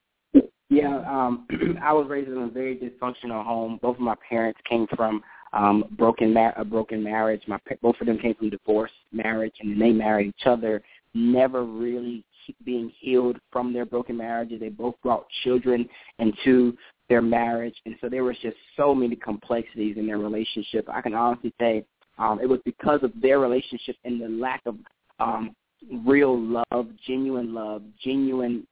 Speaker 6: Yeah, um, I was raised in a very dysfunctional home. Both of my parents came from um, broken ma- a broken marriage. My both of them came from divorce marriage, and then they married each other, never really being healed from their broken marriages. They both brought children into their marriage, and so there was just so many complexities in their relationship. I can honestly say um, it was because of their relationship and the lack of um, real love, genuine love, genuine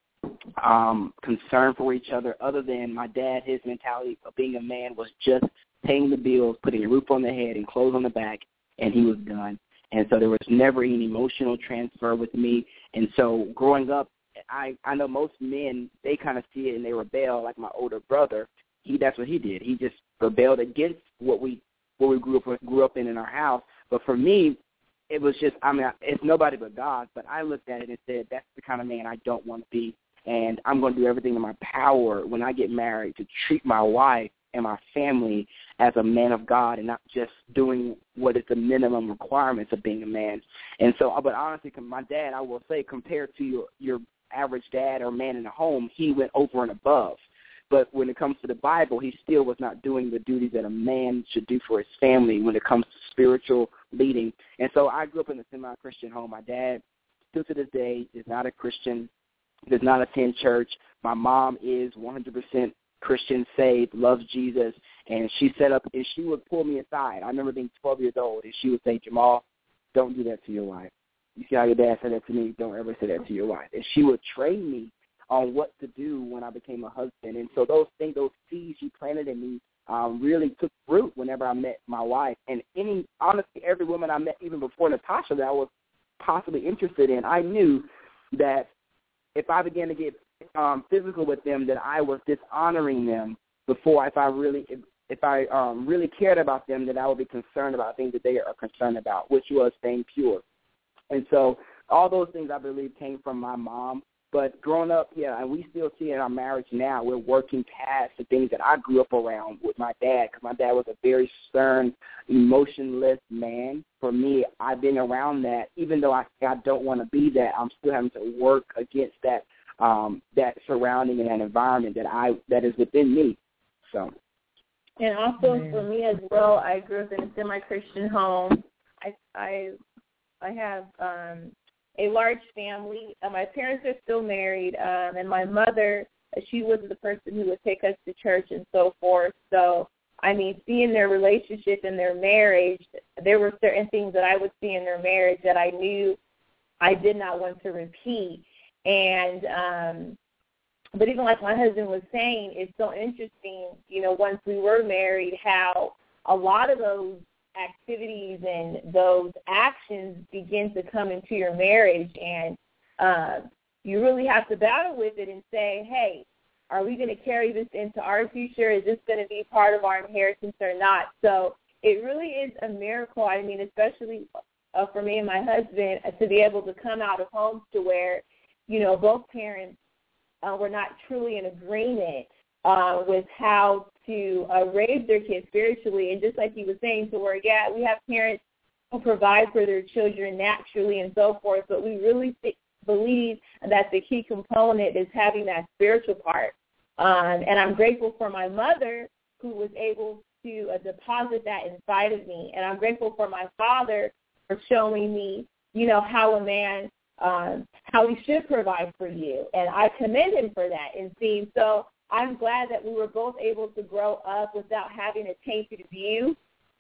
Speaker 6: um, concern for each other, other than my dad. His mentality of being a man was just paying the bills, putting a roof on the head and clothes on the back, and he was done. And so there was never any emotional transfer with me. And so growing up, I, I know most men, they kind of see it and they rebel, like my older brother. He That's what he did. He just rebelled against what we what we grew up grew up in in our house. But for me, it was just, I mean, it's nobody but God. But I looked at it and said, that's the kind of man I don't want to be. And I'm going to do everything in my power when I get married to treat my wife and my family as a man of God and not just doing what is the minimum requirements of being a man. And so, but honestly, my dad, I will say, compared to your, your average dad or man in the home, he went over and above. But when it comes to the Bible, he still was not doing the duties that a man should do for his family when it comes to spiritual leading. And so I grew up in a semi-Christian home. My dad, still to this day, is not a Christian, does not attend church. My mom is one hundred percent Christian, saved, loves Jesus, and she set up, and she would pull me aside. I remember being twelve years old, and she would say, Jamal, don't do that to your wife. You see how your dad said that to me? Don't ever say that to your wife. And she would train me on what to do when I became a husband. And so those things, those seeds she planted in me um, really took root whenever I met my wife. And any, honestly, every woman I met, even before Natasha, that I was possibly interested in, I knew that if I began to get um, physical with them, that I was dishonoring them before. If I really, if, if I um, really cared about them, that I would be concerned about things that they are concerned about, which was staying pure. And so all those things, I believe, came from my mom. But growing up, yeah, and we still see in our marriage now, we're working past the things that I grew up around with my dad, because my dad was a very stern, emotionless man. For me, I've been around that. Even though I, I don't want to be that, I'm still having to work against that um, that surrounding and that environment that I that is within me. So.
Speaker 5: And also for me as well, I grew up in a semi-Christian home. I I I have um, a large family. Uh, my parents are still married, um, and my mother, she was the person who would take us to church and so forth. So, I mean, seeing their relationship and their marriage, there were certain things that I would see in their marriage that I knew I did not want to repeat. And um, but even like my husband was saying, it's so interesting, you know, once we were married, how a lot of those activities and those actions begin to come into your marriage, and uh, you really have to battle with it and say, hey, are we going to carry this into our future? Is this going to be part of our inheritance or not? So it really is a miracle. I mean, especially uh, for me and my husband, uh, to be able to come out of homes to where, you know, both parents uh, were not truly in agreement uh, with how to uh, raise their kids spiritually. And just like he was saying, to where, yeah, we have parents who provide for their children naturally and so forth, but we really th- believe that the key component is having that spiritual part. Um, and I'm grateful for my mother, who was able to uh, deposit that inside of me. And I'm grateful for my father for showing me, you know, how a man, um, how he should provide for you. And I commend him for that and seeing. So I'm glad that we were both able to grow up without having a tainted view,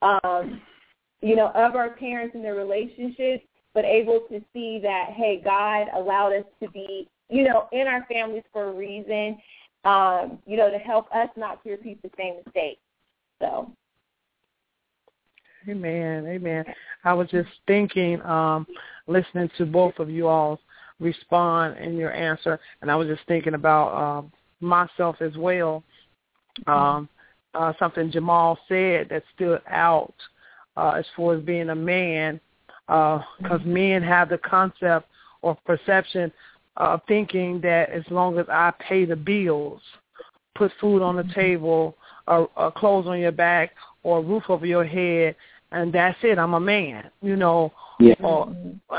Speaker 5: um, you know, of our parents and their relationships, but able to see that, hey, God allowed us to be, you know, in our families for a reason, um, you know, to help us not to repeat the same mistake. So.
Speaker 3: Amen, amen. I was just thinking, um, listening to both of you all respond in your answer, and I was just thinking about um, myself as well. Um, uh, something Jamal said that stood out uh, as far as being a man, because uh, men have the concept or perception of thinking that as long as I pay the bills, put food on the table, or, or clothes on your back, or a roof over your head, and that's it, I'm a man, you know,
Speaker 6: yeah.
Speaker 3: or,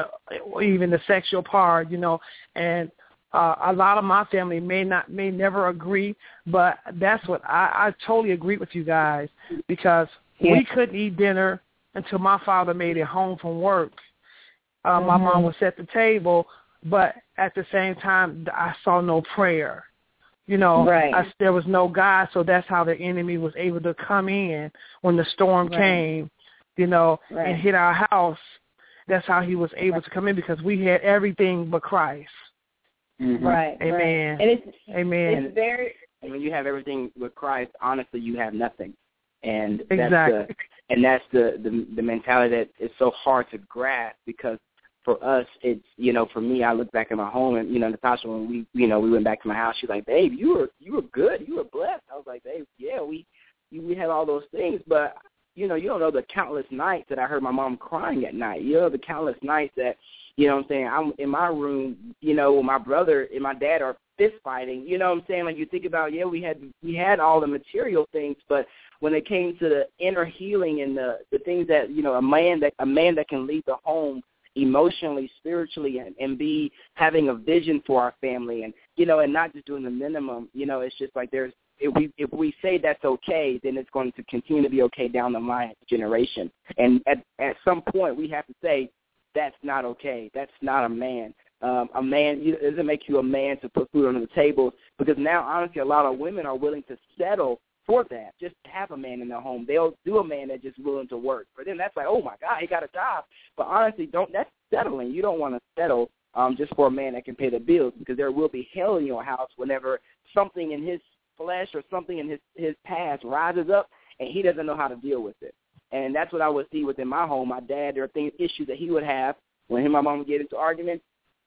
Speaker 3: or even the sexual part, you know, and uh, a lot of my family may not, may never agree, but that's what I, I totally agree with you guys, because yeah. we couldn't eat dinner until my father made it home from work. Uh, mm-hmm. My mom would set the table, but at the same time, I saw no prayer. You know,
Speaker 5: right.
Speaker 3: I, there was no God, so that's how the enemy was able to come in when the storm right. came, you know, right. and hit our house. That's how he was able right. to come in, because we had everything but Christ.
Speaker 6: Mm-hmm.
Speaker 5: Right.
Speaker 3: Amen.
Speaker 5: Right. And it's,
Speaker 3: Amen.
Speaker 5: It's very.
Speaker 6: And when you have everything with Christ, honestly, you have nothing. And
Speaker 3: exactly.
Speaker 6: that's the, and that's the, the the mentality that is so hard to grasp, because for us, it's, you know, for me, I look back at my home, and, you know, Natasha, when we, you know, we went back to my house, she's like, babe, you were, you were good. You were blessed. I was like, babe, yeah, we, we had all those things, but, you know, you don't know the countless nights that I heard my mom crying at night. You know, the countless nights that, you know what I'm saying, I'm in my room, you know, my brother and my dad are fist fighting. You know what I'm saying? Like, you think about, yeah, we had, we had all the material things, but when it came to the inner healing and the, the things that, you know, a man that, a man that can leave the home emotionally, spiritually, and, and be having a vision for our family, and, you know, and not just doing the minimum, you know, it's just like there's, if we if we say that's okay, then it's going to continue to be okay down the line generation. And at, at some point we have to say that's not okay. That's not a man. Um, a man, it doesn't make you a man to put food on the table, because now, honestly, a lot of women are willing to settle for that, just to have a man in their home. They'll do a man that's just willing to work. For them, that's like, oh, my God, he got a job. But honestly, don't that's settling. You don't want to settle um, just for a man that can pay the bills, because there will be hell in your house whenever something in his flesh or something in his, his past rises up and he doesn't know how to deal with it. And that's what I would see within my home. My dad, there are things, issues that he would have when him and my mom would get into arguments.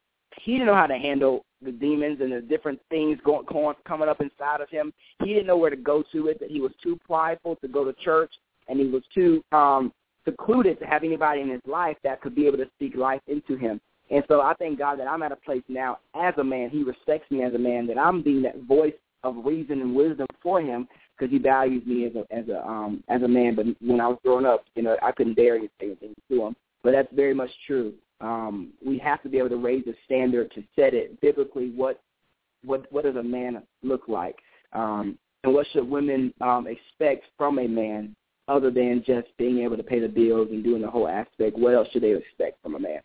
Speaker 6: He didn't know how to handle the demons and the different things going, going coming up inside of him. He didn't know where to go to it, that he was too prideful to go to church, and he was too um, secluded to have anybody in his life that could be able to speak life into him. And so I thank God that I'm at a place now as a man. He respects me as a man, that I'm being that voice of reason and wisdom for him, because he values me as a as a um, as a man. But when I was growing up, you know, I couldn't dare to say anything to him. But that's very much true. Um, we have to be able to raise the standard to set it biblically. What what what does a man look like, um, and what should women um, expect from a man, other than just being able to pay the bills and doing the whole aspect? What else should they expect from a man?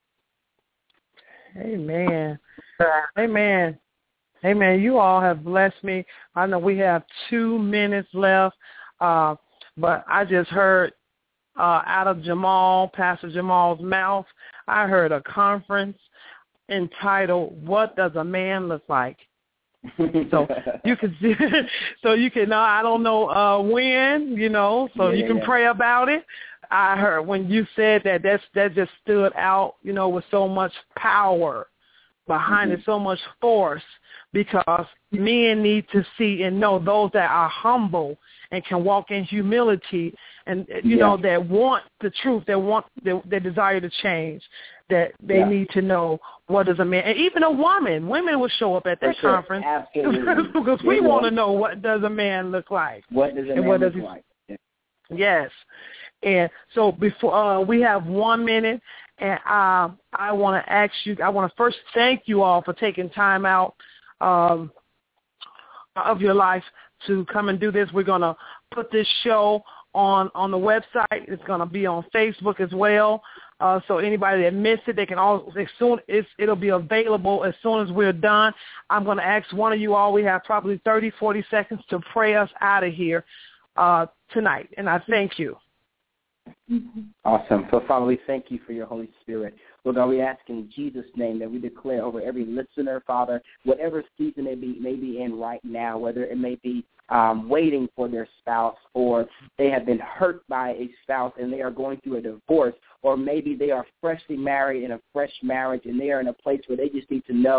Speaker 3: Amen. Amen. Amen. You all have blessed me. I know we have two minutes left, uh, but I just heard uh, out of Jamal, Pastor Jamal's mouth, I heard a conference entitled "What Does a Man Look Like?" So you can see, so you can. Uh, I don't know uh, when, you know, so yeah, you can yeah. pray about it. I heard when you said that, that's that just stood out, you know, with so much power behind mm-hmm. it, so much force, because men need to see and know those that are humble and can walk in humility, and you yeah. know, that want the truth, that want the, the desire to change, that they yeah. need to know what is a man. And even a woman, women will show up at that sure. conference because we yeah. want to know, what does a man look like?
Speaker 6: What does a man
Speaker 3: what
Speaker 6: look
Speaker 3: does
Speaker 6: like? Yeah.
Speaker 3: Yes. And so before uh, we have one minute, and uh, I want to ask you, I want to first thank you all for taking time out um, of your life to come and do this. We're going to put this show on, on the website. It's going to be on Facebook as well. Uh, so anybody that missed it, they can all, as soon as it'll be available as soon as we're done. I'm going to ask one of you all, we have probably thirty, forty seconds to pray us out of here uh, tonight. And I thank you.
Speaker 6: Awesome. So, Father, we thank you for your Holy Spirit. Lord God, we ask in Jesus' name that we declare over every listener, Father, whatever season they be, may be in right now, whether it may be um, waiting for their spouse, or they have been hurt by a spouse and they are going through a divorce, or maybe they are freshly married in a fresh marriage and they are in a place where they just need to know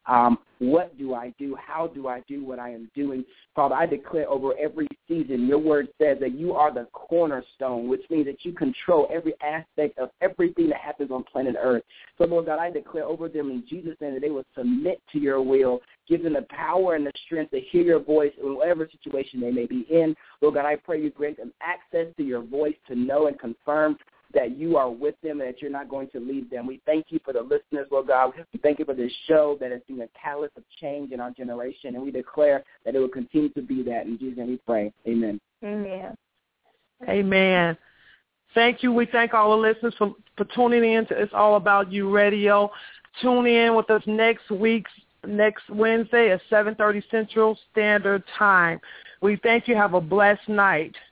Speaker 6: Um, what do I do? How do I do what I am doing? Father, I declare over every season, your word says that you are the cornerstone, which means that you control every aspect of everything that happens on planet Earth. So, Lord God, I declare over them in Jesus' name that they will submit to your will, give them the power and the strength to hear your voice in whatever situation they may be in. Lord God, I pray you grant them access to your voice to know and confirm that you are with them and that you're not going to leave them. We thank you for the listeners, Lord God. We thank you for this show that has been a catalyst of change in our generation, and we declare that it will continue to be that. In Jesus' name we pray. Amen.
Speaker 5: Amen.
Speaker 3: Amen. Thank you. We thank all the listeners for, for tuning in to It's All About You Radio. Tune in with us next week, next Wednesday at seven thirty Central Standard Time. We thank you. Have a blessed night.